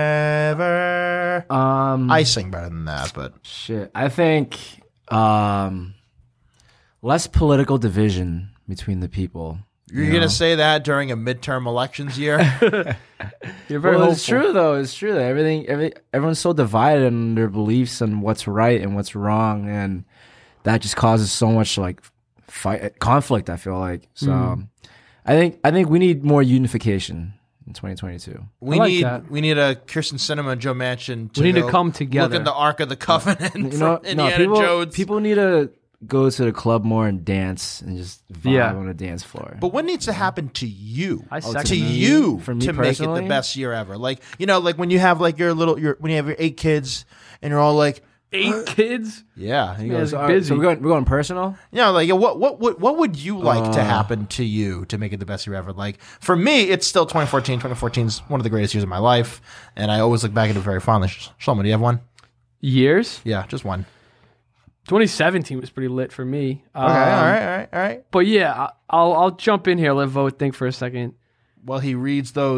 ever? Um, I sing better than that, but shit. I think um, less political division between the people. you're you going know? to say that during a midterm elections year? You're very Well, hopeful. it's true though. It's true that everything, every, everyone's so divided in their beliefs on what's right and what's wrong, and that just causes so much like fight, conflict. I feel like so. um, I think I think we need more unification in twenty twenty-two. We like need that. we need a Kirsten Sinema and Joe Manchin to We need to go come together. Look at the Ark of the Covenant You from know, Indiana no, people Jones. people need to go to the club more and dance and just vibe Yeah. on a dance floor. But what needs to happen to you? I Oh, second to that. me? you For me to make it the personally? best year ever. Like, you know, like when you have like your little your when you have your eight kids and you're all like, Eight kids. yeah, he Yeah, goes, it's All right, busy. so we're going we're going personal. you know, like what what what what would you like to Uh. happen to you to make it the best year ever? Like for me, it's still twenty fourteen. twenty fourteen is one of the greatest years of my life, and I always look back at it very fondly. Shlomo, do you have one? Years. Yeah, just one. twenty seventeen was pretty lit for me. Okay, Um, all right, all right, all right. But yeah, I- I'll I'll jump in here. Let Vote think for a second. Well, he reads those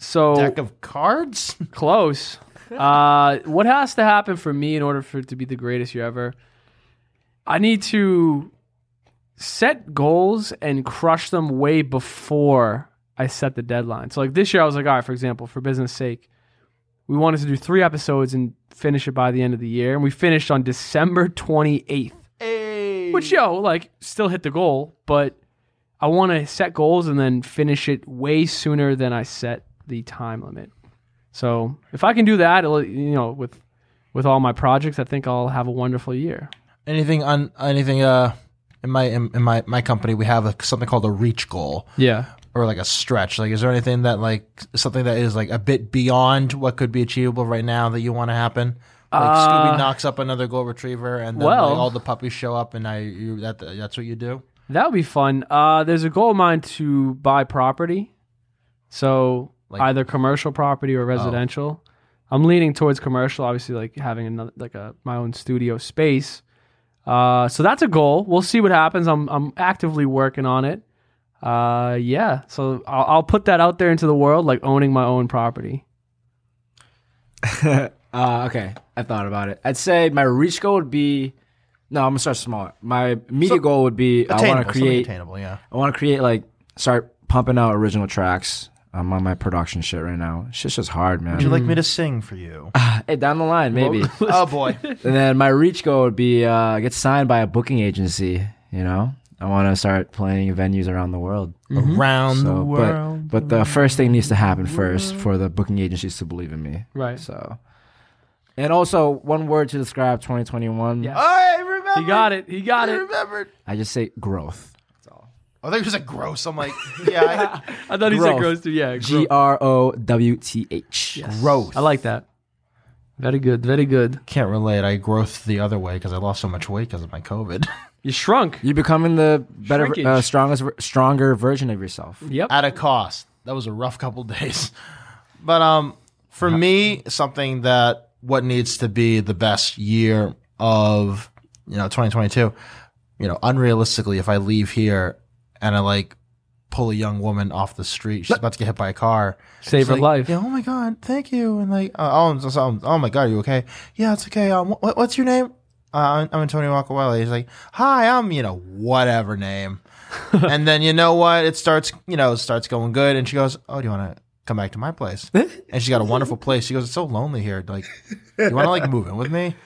So Deck of cards? close. Uh, what has to happen for me in order for it to be the greatest year ever? I need to set goals and crush them way before I set the deadline. So like this year, I was like, all right, for example, for business sake, we wanted to do three episodes and finish it by the end of the year. And we finished on December twenty-eighth, Hey. which, yo, like still hit the goal, but I want to set goals and then finish it way sooner than I set the time limit. So if I can do that, it'll, you know, with with all my projects, I think I'll have a wonderful year. Anything on anything uh in my in, in my my company we have a, something called a reach goal. Yeah. Or like a stretch. Like, is there anything that like something that is like a bit beyond what could be achievable right now that you want to happen? Like Uh, Scooby knocks up another gold retriever, and then well- like, all the puppies show up, and I you that that's what you do. That would be fun. Uh, there's a goal of mine to buy property. So Like- either commercial property or residential. I'm leaning towards commercial, obviously, like having another like a my own studio space. Uh, so that's a goal. We'll see what happens. I'm I'm actively working on it. Uh, yeah. So I'll, I'll put that out there into the world, like owning my own property. uh, okay, I thought about it. I'd say my reach goal would be. No, I'm gonna start small. My immediate So, goal would be I want Attainable, to something create. attainable, yeah. I want to create like start pumping out original tracks. I'm on my production shit right now. Shit's just hard, man. Would you like me to sing for you? Hey, down the line, maybe. Oh boy. And then my reach goal would be uh, get signed by a booking agency. You know, I want to start playing venues around the world. Around the So, world. but but the first thing needs to happen first for the booking agencies to believe in me. Right. So, and also one word to describe twenty twenty-one. Yeah. I remember. He got it. He got I it. remembered. I just say growth. I think it was like gross. I'm like, yeah, I thought he said Growth. gross too. Yeah. G R O W T H. I, growth. I like that. Very good. Very good. Can't relate. I growth the other way because I lost so much weight because of my COVID. You shrunk. You're becoming the better, Shrinkage. uh, strongest, stronger version of yourself. Yep. At a cost. That was a rough couple days. But um, for me, something that what needs to be the best year of you know twenty twenty-two. You know, unrealistically, if I leave here and I like pull a young woman off the street, she's about to get hit by a car. Save She's her like, life. Yeah, oh my god, thank you. And like, uh, oh, I'm so- so- oh my god, are you okay? Yeah, it's okay. Um, what, what's your name? Uh, I'm, I'm Antonio Wakawele. He's like, hi, I'm you know whatever name. And then you know what? It starts you know it starts going good, and she goes, oh, do you want to come back to my place? And she's got a wonderful place. She goes, it's so lonely here. Like, you want to like move in with me?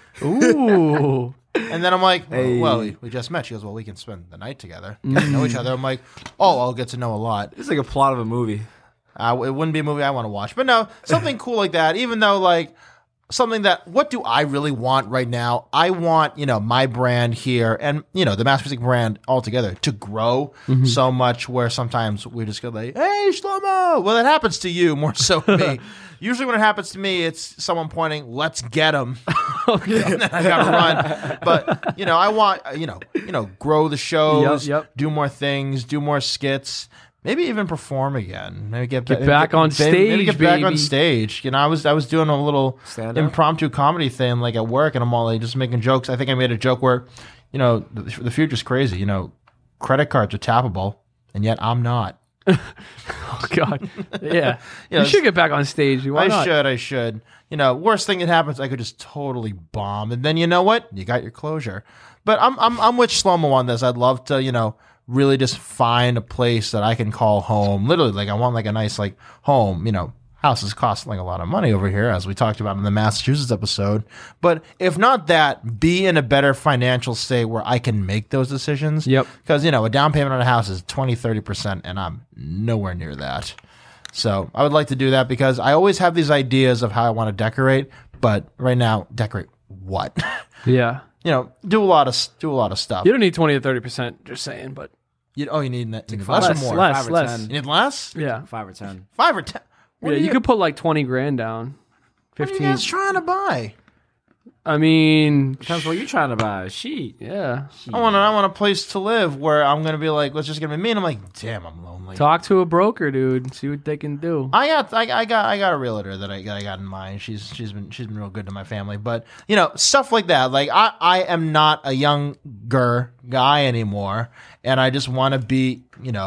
Ooh. And then I'm like, Hey. well, we, we just met. She goes, well, we can spend the night together, get to know each other. I'm like, oh, I'll get to know a lot. It's like a plot of a movie. Uh, it wouldn't be a movie I want to watch, but no, something cool like that. Even though, like, something that, what do I really want right now? I want, you know, my brand here and, you know, the Mass Music brand altogether to grow so much where sometimes we just go like, hey, Shlomo. Well, that happens to you more so than me. Usually when it happens to me, it's someone pointing, let's get him. And then I gotta run. But, you know, I want, uh, you know, you know, grow the shows, Yep, yep. do more things, do more skits. Maybe even perform again. Maybe get, Get ba- back on maybe- Maybe stage, get back on baby. stage. You know, I was I was doing a little Stand up? impromptu comedy thing like at work, and I'm all like just making jokes. I think I made a joke where, you know, the, the future's crazy. You know, credit cards are tappable, and yet I'm not. Oh God. Yeah. You know, you should get back on stage. Why I not? should. I should. You know, worst thing that happens, I could just totally bomb, and then you know what? You got your closure. But I'm I'm I'm with Shlomo on this. I'd love to, you know, really just find a place that I can call home. Literally, like I want like a nice like home. You know, houses cost like a lot of money over here, as we talked about in the Massachusetts episode. But if not that, be in a better financial state where I can make those decisions. Yep. Because, you know, a down payment on a house is twenty, thirty percent, and I'm nowhere near that. So I would like to do that because I always have these ideas of how I want to decorate, but right now, decorate what? Yeah. You know, do a lot of do a lot of stuff. You don't need twenty or thirty percent. Just saying, but You, oh, you need, you need five- less or less, more? less, Five or less. ten. You need less? Yeah. Five or ten. Five or ten? What Yeah. are You you, could put like twenty grand down. what are you Fifteen. guys trying to buy? I mean, Depends what you're trying to buy. Sheet. yeah. I want, I want a place to live where I'm going to be like, let's just going to be me. And I'm like, damn, I'm lonely. Talk to a broker, dude. See what they can do. I got, I, I got, I got a realtor that I, that I got in mind. She's, she's been, she's been real good to my family. But you know, stuff like that. Like I, I am not a younger guy anymore, and I just want to be, you know,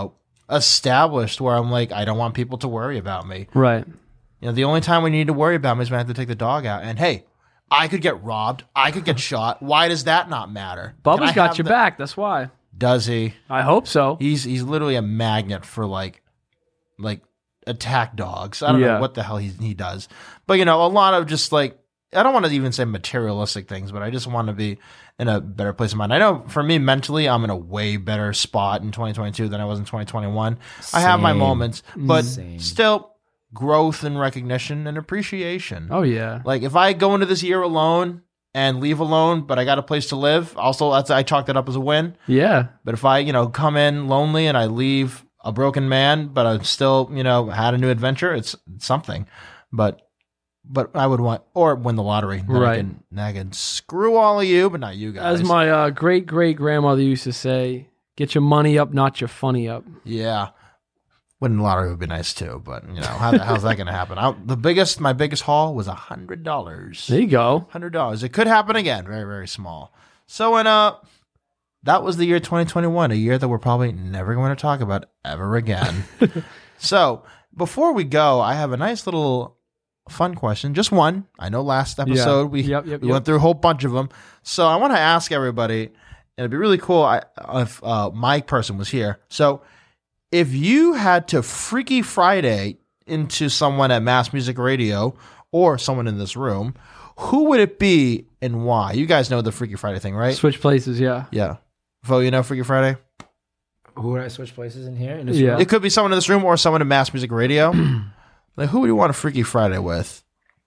established where I'm like, I don't want people to worry about me. Right. You know, the only time we need to worry about me is when I have to take the dog out. And hey, I could get robbed. I could get shot. Why does that not matter? Can I Bubba's got have your the- back. That's why. Does he? I hope so. He's he's literally a magnet for like like attack dogs. I don't Yeah. know what the hell he he does. But you know, a lot of just like I don't want to even say materialistic things, but I just want to be in a better place of mind. I know for me mentally, I'm in a way better spot in twenty twenty-two than I was in twenty twenty-one. I have my Same. moments, but Same. still growth and recognition and appreciation. Oh yeah. Like if I go into this year alone and leave alone, but I got a place to live, also that's I chalk that up as a win. Yeah. But if I, you know, come in lonely and I leave a broken man, but I've still, you know, had a new adventure, it's, it's something. But but I would want or win the lottery. Then Right. I can, then I can screw all of you, but not you guys. As my uh, great great grandmother used to say, "Get your money up, not your funny up." Yeah. Winning the lottery would be nice too, but you know, how the hell's that going to happen? I, the biggest, my biggest haul was a hundred dollars. There you go. Hundred dollars. It could happen again. Very, very small. So, and uh, that was the year twenty twenty-one, a year that we're probably never going to talk about ever again. So, before we go, I have a nice little fun question. Just one. I know last episode we Yep, yep, we yep. went through a whole bunch of them. So, I want to ask everybody, and it'd be really cool I, if uh, my person was here. So, if you had to Freaky Friday into someone at Mass Music Radio or someone in this room, who would it be and why? You guys know the Freaky Friday thing, right? Switch places. Yeah. Yeah. Vo, you know Freaky Friday? Who would I switch places in here? In this Yeah. room? It could be someone in this room or someone in Mass Music Radio. Like, who would you want a Freaky Friday with?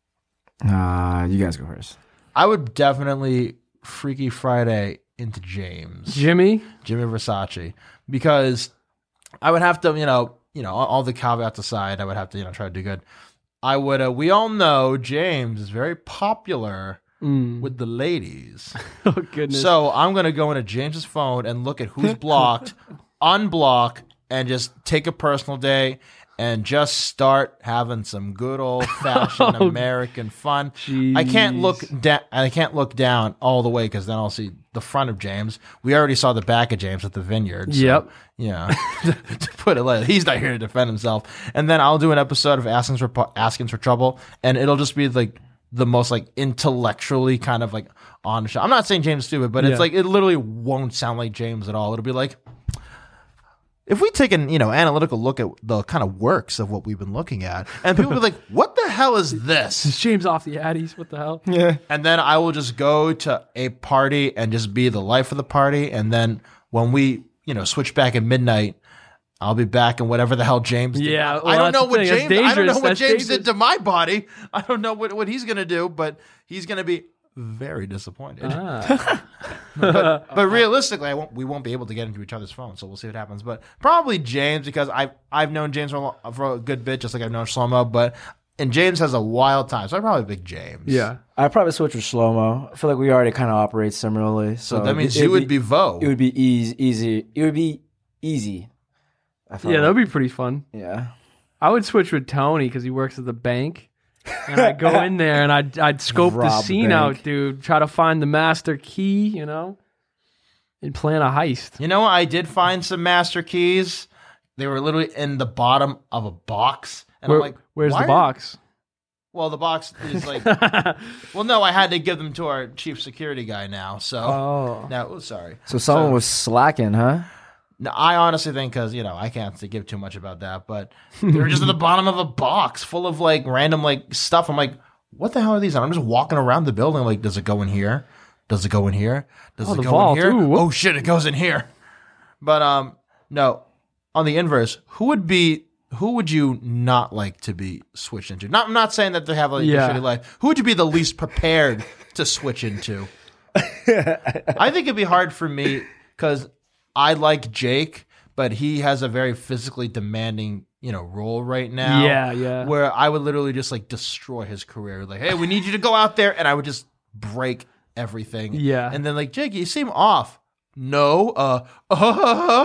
Uh, you guys go first. I would definitely Freaky Friday into James. Jimmy. Jimmy Versace. Because I would have to, you know, you know, all, all the caveats aside, I would have to, you know, try to do good. I would, uh, we all know James is very popular Mm. with the ladies. Oh goodness. So I'm going to go into James's phone and look at who's blocked, unblock, and just take a personal day and just start having some good old fashioned Oh, American fun. I can't look down. I can't look down all the way because then I'll see the front of James. We already saw the back of James at the vineyard. So, Yep. yeah. To put it like he's not here to defend himself. And then I'll do an episode of Asking for Asking for Trouble, and it'll just be like the most like intellectually kind of like on show. I'm not saying James is stupid, but Yeah. it's like it literally won't sound like James at all. It'll be like if we take an you know analytical look at the kind of works of what we've been looking at, and people be like, "What the hell is this?" Is James off the Addies? What the hell? Yeah. And then I will just go to a party and just be the life of the party. And then when we you know switch back at midnight, I'll be back in whatever the hell James did. Yeah, well, I don't that's know the what thing. That's James. I don't know dangerous. what That's James did dangerous. to my body. I don't know what, what he's gonna do, but he's gonna be very disappointed. Ah. but, but realistically, I won't. We won't be able to get into each other's phones, so we'll see what happens. But probably James because I've I've known James for a, lo- for a good bit, just like I've known Shlomo. But and James has a wild time, so I probably pick James. Yeah. I'd probably switch with Shlomo. I feel like we already kind of operate similarly. So, So that means it- you it'd would be Vo. It would be easy. Easy. It would be easy. I felt Yeah, like. that would be pretty fun. Yeah. I would switch with Tony because he works at the bank. And I'd go in there and I'd, I'd scope the Rob the scene bank. out, dude. Try to find the master key, you know, and plan a heist. You know, I did find some master keys. They were literally in the bottom of a box, and Where- I'm like, where's why the are- box? Well, the box is like, well, no, I had to give them to our chief security guy now. So Oh. now, oh, sorry. So someone So- was slacking, huh? No, I honestly think because you know I can't give too much about that, but they were just at the bottom of a box full of like random like stuff. I'm like, what the hell are these? And I'm just walking around the building like, does it go in here? Does it go in here? Does Oh, it the go vault. in here? Ooh, whoop. Oh shit, it goes in here. But um, no. On the inverse, who would be who would you not like to be switched into? Not I'm not saying that they have like Yeah. a shitty life. Who would you be the least prepared to switch into? I think it'd be hard for me because I like Jake, but he has a very physically demanding, you know, role right now. Yeah, yeah. Where I would literally just like destroy his career. Like, hey, we need you to go out there, and I would just break everything. Yeah. And then like, Jake, you seem off. No, uh, uh,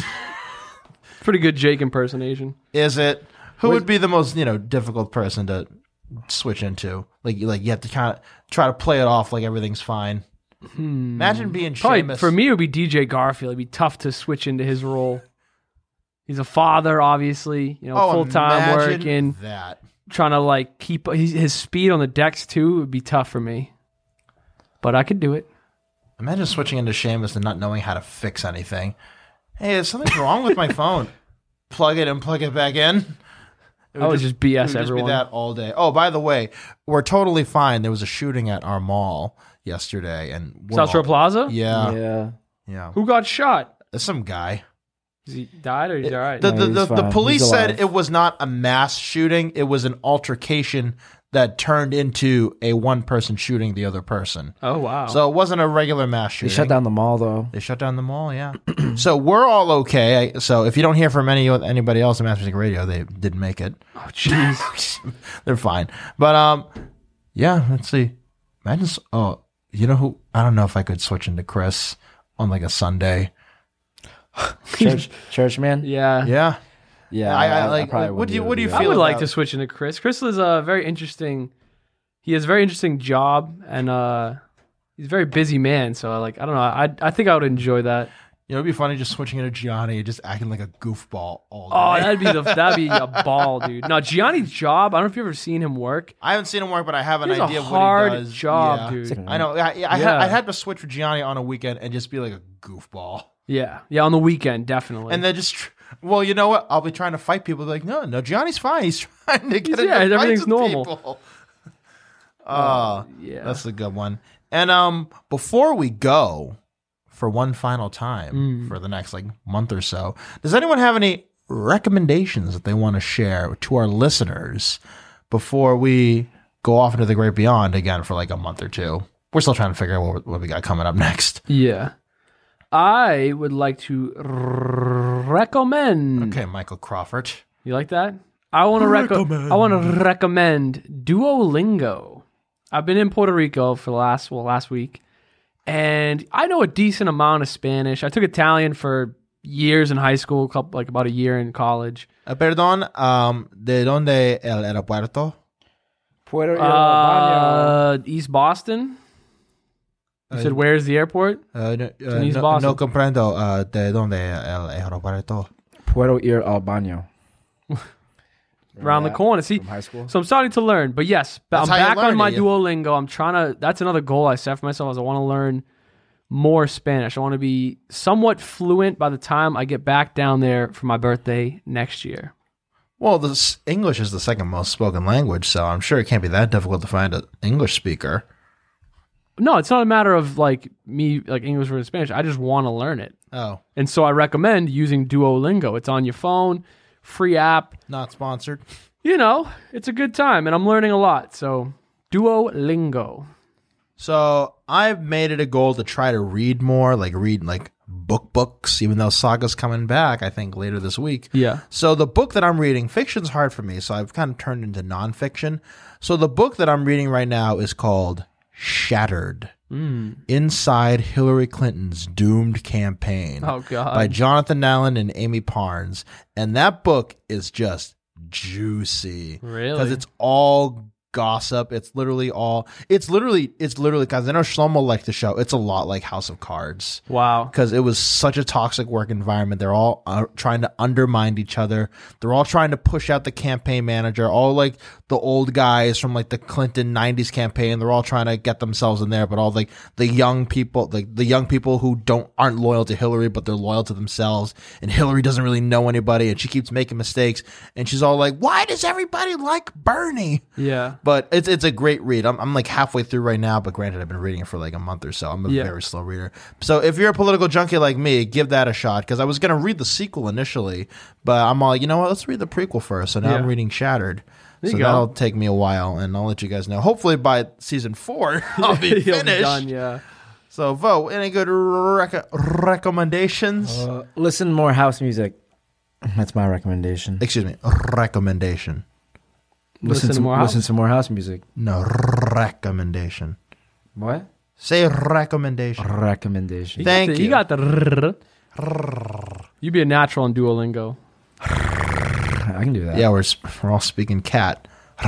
Pretty good Jake impersonation. is it? Who would be the most, you know, difficult person to switch into? Like, you like you have to kind of try to play it off like everything's fine. Imagine being Probably Seamus. for me, it would be D J Garfield. It'd be tough to switch into his role. He's a father, obviously. You know, Oh, full time imagine working, that. trying to like keep his, his speed on the decks too. Would be tough for me, but I could do it. Imagine switching into Seamus and not knowing how to fix anything. Hey, something's wrong with my phone. Plug it and plug it back in. It I would just B S it would everyone. Just be that all day. Oh, by the way, we're totally fine. There was a shooting at our mall yesterday, and we're South Shore all- Plaza? Yeah, Yeah. yeah. Who got shot? There's some guy. Is he died or he's all right? The, No, the, he's the, the fine. police He's said alive. it was not a mass shooting. It was an altercation that turned into a one-person shooting the other person. oh, wow. So it wasn't a regular mass They shooting. shut down the mall though. They shut down the mall, yeah. So we're all okay. I- So if you don't hear from any anybody else on Mass Music Radio, they didn't make it. oh, jeez. They're fine. But um, yeah. Let's see. Imagine. s- Oh, you know who? I don't know if I could switch into Chris on like a Sunday. Church, church man. yeah. Yeah. Yeah, I- I like- probably what do you- wouldn't what do you that. I feel would like about- to switch into Chris. Chris is a very interesting. He has a very interesting job, and uh, he's a very busy man. So I like. I don't know. I I think I would enjoy that. You know, it'd be funny just switching into Gianni and just acting like a goofball all day. Oh, that'd be the that'd be a ball, dude. No, Gianni's job. I don't know if you've ever seen him work. I haven't seen him work, but I have an It's a idea of hard what he does. job, Yeah. dude. I know. I, I, I, Yeah. had, I had to switch for Gianni on a weekend and just be like a goofball. Yeah, yeah. On the weekend, definitely. And then just, tr- well, you know what? I'll be trying to fight people. Like, no, no, Gianni's fine. He's trying to get Yeah, into fights everything's with normal. people. Oh, yeah. that's a good one. And um, before we go for one final time Mm. for the next like month or so, does anyone have any recommendations that they want to share to our listeners before we go off into the great beyond again for like a month or two? We're still trying to figure out what, what we got coming up next. Yeah. I would like to r- recommend. Okay, Michael Crawford. You like that? I want to recommend. I want to recommend Duolingo. I've been in Puerto Rico for the last well last week, and I know a decent amount of Spanish. I took Italian for years in high school, couple, like about a year in college. Uh, perdón, um, ¿de dónde el aeropuerto? Puerto Rico, Uh, East Boston. You said where's the airport? Uh, no, uh, in East no, Boston. no comprendo uh, de dónde el aeropuerto. Puerto Ir al Baño. Around the that corner. See, From high school. so I'm starting to learn. But yes, That's I'm how you back on learn my it, yeah. Duolingo. I'm trying to. That's another goal I set for myself. Is I want to learn more Spanish. I want to be somewhat fluent by the time I get back down there for my birthday next year. Well, this English is the second most spoken language, so I'm sure it can't be that difficult to find an English speaker. No, it's not a matter of like me like English versus Spanish. I just want to learn it, Oh, and so I recommend using Duolingo. It's on your phone, free app. not sponsored. You know, it's a good time, and I'm learning a lot. So Duolingo. So I've made it a goal to try to read more, like read like book books, even though Saga's coming back, I think, later this week. Yeah. So the book that I'm reading, fiction's hard for me, so I've kind of turned into nonfiction. So the book that I'm reading right now is called Shattered. Mm. Inside Hillary Clinton's Doomed Campaign Oh God. by Jonathan Allen and Amy Parnes. And that book is just juicy. Really? Because it's all gossip. It's literally all, it's literally, it's literally, because I know Shlomo liked the show. It's a lot like House of Cards. Wow. Because it was such a toxic work environment. They're all uh, trying to undermine each other. They're all trying to push out the campaign manager. All like the old guys from like the Clinton nineties campaign. They're all trying to get themselves in there. But all like the young people, like the young people who don't aren't loyal to Hillary, but they're loyal to themselves. And Hillary doesn't really know anybody, and she keeps making mistakes. And she's all like, "Why does everybody like Bernie?" Yeah. But it's it's a great read. I'm I'm like halfway through right now, but granted, I've been reading it for like a month or so. I'm a Yeah. very slow reader. So if you're a political junkie like me, give that a shot, because I was gonna read the sequel initially, but I'm all, you know what? Let's read the prequel first. So now Yeah. I'm reading Shattered. There So you go. that'll take me a while, and I'll let you guys know. Hopefully by season four, I'll be You'll finished. be done, yeah. So Vo, any good rec- recommendations? Uh, listen to more house music. That's my recommendation. Excuse me, recommendation. Listen to to more house? Listen to more house music. No, recommendation. What? Say recommendation. Recommendation. Thank The- you. You got the. You be a natural on Duolingo. I can do that. Yeah, we're sp- we're all speaking cat.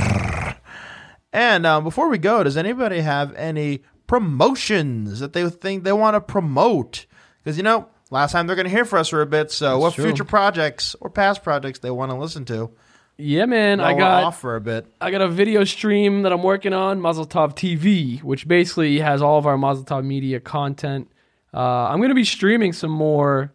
And uh, before we go, does anybody have any promotions that they think they want to promote? Because, you know, last time they're going to hear from us for a bit. So, That's what true. future projects or past projects they want to listen to? Yeah, man. While I we're got off for a bit. I got a video stream that I'm working on, Mazel Tov T V, which basically has all of our Mazel Tov Media content. Uh, I'm going to be streaming some more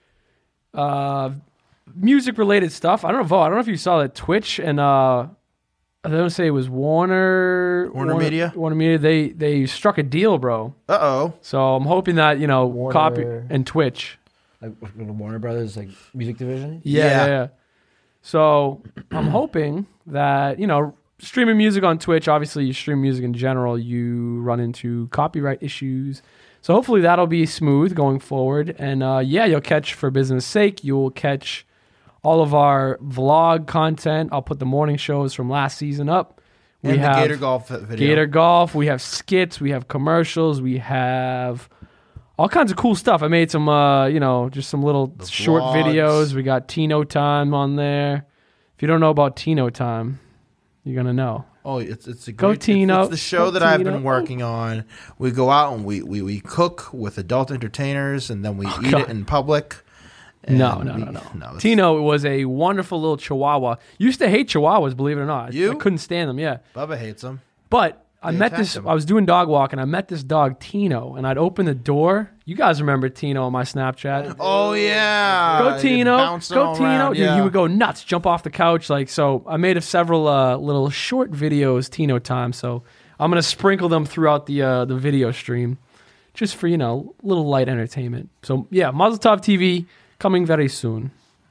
uh, music-related stuff. I don't know, Vo, I don't know if you saw that Twitch and uh, I don't say it was Warner Warner Media? Warner Media. They they struck a deal, bro. Uh oh. So I'm hoping that you know Warner- copy and Twitch. Like Warner Brothers, like music division. Yeah. Yeah. yeah, yeah. So I'm hoping that, you know, streaming music on Twitch, obviously you stream music in general, you run into copyright issues. So hopefully that'll be smooth going forward. And uh, yeah, you'll catch For Business Sake. You'll catch all of our vlog content. I'll put the morning shows from last season up. We And the have Gator Golf video. Gator Golf. We have skits. We have commercials. We have all kinds of cool stuff. I made some, uh, you know, just some little The short vlogs. videos. We got Tino Time on there. If you don't know about Tino Time, you're gonna know. Oh, it's it's a Go great, Tino. It's, it's the show Go that I've Tino. been working on. We go out and we, we, we cook with adult entertainers, and then we eat God. it in public. No, And no, we- no, no. it's- Tino was a wonderful little Chihuahua. Used to hate Chihuahuas, believe it or not. I- You? I couldn't stand them. Yeah, Bubba hates them. but I They met attacked this. him. I was doing dog walk, and I met this dog Tino, and I'd open the door. You guys remember Tino on my Snapchat? Oh yeah, Go You're Tino, bouncing go all Tino. around, Dude, yeah. he would go nuts, jump off the couch. Like, so I made a several uh, little short videos, Tino Time. So I'm going to sprinkle them throughout the uh, the video stream just for, you know, little light entertainment. So yeah, Mazel Tov T V coming very soon.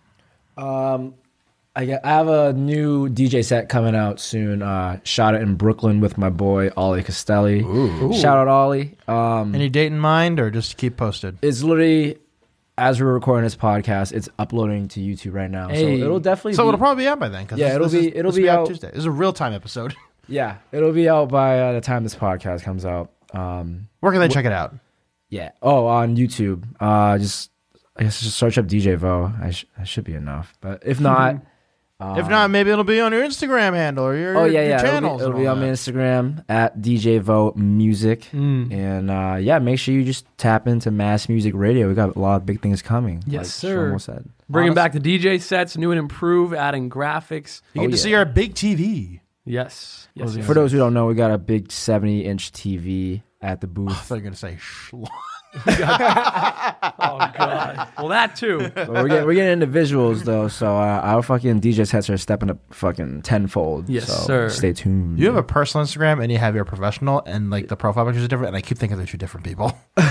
Um, I got, I have a new D J set coming out soon. Uh, shot it in Brooklyn with my boy Ollie Castelli. Ooh. Shout out Ollie. Um, Any date in mind, or just keep posted? it's literally as we're recording this podcast, it's uploading to YouTube right now. Hey. So it'll definitely So be, it'll probably be out by then. 'Cause Yeah, this- it'll this be- is- it'll this will be out out- Tuesday. This is a real time episode. yeah, it'll be out by uh, the time this podcast comes out. Um, Where can they check it out? yeah. Oh, on YouTube. Uh, just I guess just search up D J Vo. I sh- that should be enough. But if not, um, If not, maybe it'll be on your Instagram handle or your, oh yeah, your yeah, channels. it'll be, and it'll all be on my that. Instagram at D J Vo Music. Mm. And uh, yeah, make sure you just tap into Mass Music Radio. We got a lot of big things coming. Yes, like sir. Shlomo said. Bringing Honest- back the D J sets, new and improved, adding graphics. You Oh, get to yeah. see our big T V. Yes. Yes. Was it- yes. For those who don't know, we got a big seventy inch T V at the I booth. thought you were gonna say schlong. Oh God. Well, that too. But we're getting we're getting into visuals though, so uh, our fucking D J sets are stepping up fucking tenfold. Yes, so sir. Stay tuned. You have a personal Instagram and you have your professional, and like the profile pictures are different. And I keep thinking they're two different people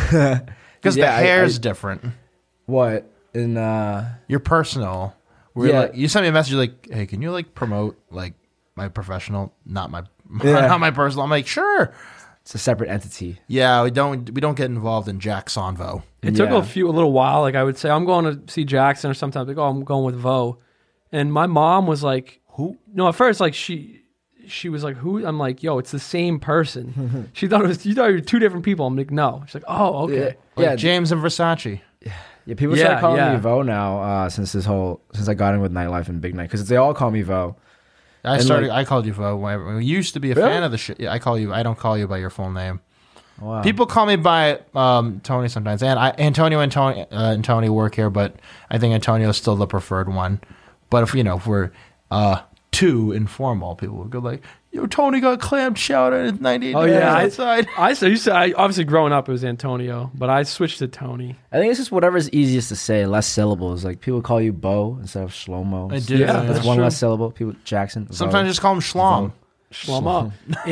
because Yeah, the I- hair is I- different. what in uh Your personal, where Yeah. like, you sent me a message like, "Hey, can you like promote like my professional, not my Yeah. not my personal?" I'm like, "Sure." it's a separate entity. Yeah, we don't we don't get involved in Jack Sonvo. It took Yeah. a few, a little while. Like I would say, I'm going to see Jackson, or sometimes like, oh, I'm going with Vo, and my mom was like, who? No, at first, like she, she was like, who? I'm like, yo, it's the same person. She thought it was, you thought you were two different people. I'm like, no. She's like, oh, okay. Yeah, Like James and Versace. yeah. People Yeah, start calling yeah. me Vo now uh, since this whole since I got in with Nightlife and Big Night because they all call me Vo. I And, started. like- I called you Vo. when I used to be a Really? fan of the shit. Yeah, I call you. I don't call you by your full name. Wow. People call me by um, Tony sometimes, and I, Antonio and Tony uh, and Tony work here, but I think Antonio is still the preferred one. But if you know, if we're uh, too informal, people will go like, "Yo, Tony got clam chowder and it's ninety-eight Oh, degrees yeah, I- outside." I so you said I obviously growing up it was Antonio, but I switched to Tony. I think it's just whatever's easiest to say, less syllables. Like people call you Bo instead of Shlomo. I do, Yeah, yeah. That's that's one true. less syllable. People Jackson. Vo. Sometimes just call him Schlong. Shlomo.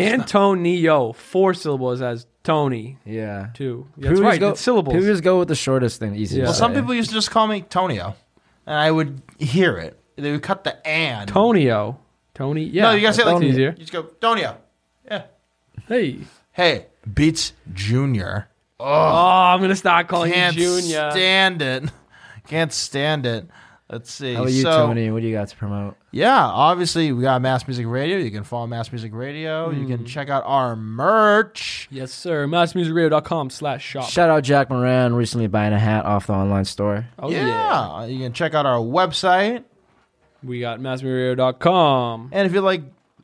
Antonio, four syllables as Tony, Yeah. two. Yeah, People that's just right. go- It's syllables. People just go with the shortest thing, easiest. Yeah. Well, to some say. people used to just call me Tonio, and I would hear it. They would cut the "and." Tonio, Tony. Yeah, No, you gotta say it like that's easier. You just go Tonio. Yeah. Hey. Hey, Beats Junior. Oh, I'm gonna start calling Can't you Junior. stand it. Can't stand it. Let's see. How about you, so, Tony? What do you got to promote? yeah, obviously we got Mass Music Radio. You can follow Mass Music Radio. You can check out our merch. Yes, sir. massmusicradio.com slash shop. Shout out Jack Moran recently buying a hat off the online store. Oh, yeah. yeah. You can check out our website. We got massmusicradio dot com. And if you like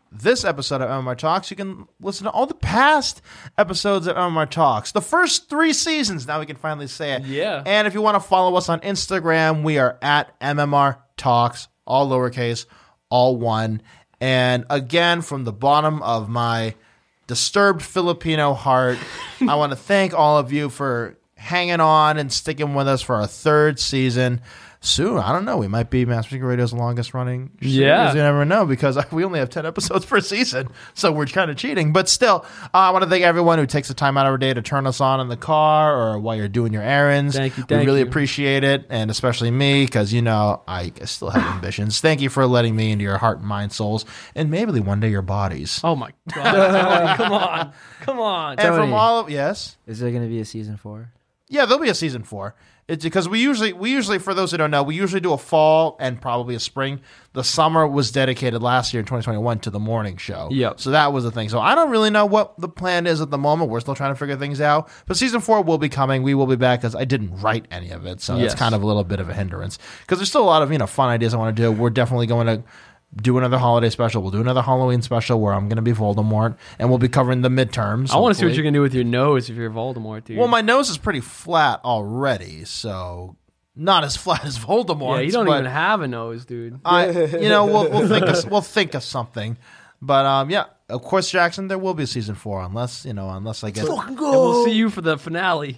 this episode of M M R Talks, you can listen to all the past episodes of M M R Talks. The first three seasons. Now we can finally say it. Yeah. And if you want to follow us on Instagram, we are at M M R Talks, all lowercase, all one. And again, from the bottom of my disturbed Filipino heart, I want to thank all of you for hanging on and sticking with us for our third season. Soon, I don't know. We might be Mass Music Radio's longest running series. Yeah. You never know because we only have ten episodes per season. So we're kind of cheating. But still, uh, I want to thank everyone who takes the time out of our day to turn us on in the car or while you're doing your errands. Thank you. We Thank really you. appreciate it. And especially me because, you know, I still have ambitions. Thank you for letting me into your heart, mind, souls, and maybe one day your bodies. Oh my god! Come on, come on. and from Tony. all of, yes? Is there going to be a season four? Yeah, there'll be a season four. It's because we usually, we usually, for those who don't know, we usually do a fall and probably a spring. The summer was dedicated last year in twenty twenty-one to the morning show. Yep. So that was the thing. So I don't really know what the plan is at the moment. We're still trying to figure things out. But season four will be coming. We will be back because I didn't write any of it. So Yes. it's kind of a little bit of a hindrance because there's still a lot of, you know, fun ideas I want to do. We're definitely going to do another holiday special. We'll do another Halloween special where I'm going to be Voldemort and we'll be covering the midterms. I want to see what hopefully. you're gonna do with your nose if you're Voldemort, dude. Well, my nose is pretty flat already, so not as flat as Voldemort. yeah, you don't but even have a nose, dude. I, you know, we'll, we'll think of, we'll think of something. But um, yeah, of course, Jackson, there will be a season four, unless you know, unless I get, And we'll see you for the finale.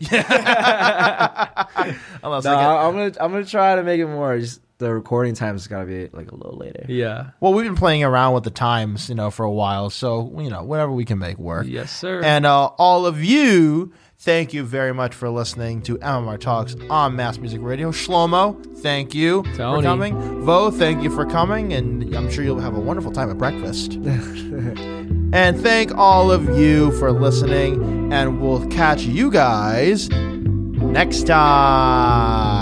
unless No, I get. I'm gonna I'm gonna try to make it more. Just the recording time's got to be like a little later. Yeah. Well, we've been playing around with the times, you know, for a while, so you know, whatever we can make work. Yes, sir. And uh, all of you, thank you very much for listening to M M R Talks on Mass Music Radio. Shlomo, thank you for Tony. coming. Vo, thank you for coming, and I'm sure you'll have a wonderful time at breakfast. And thank all of you for listening, and we'll catch you guys next time.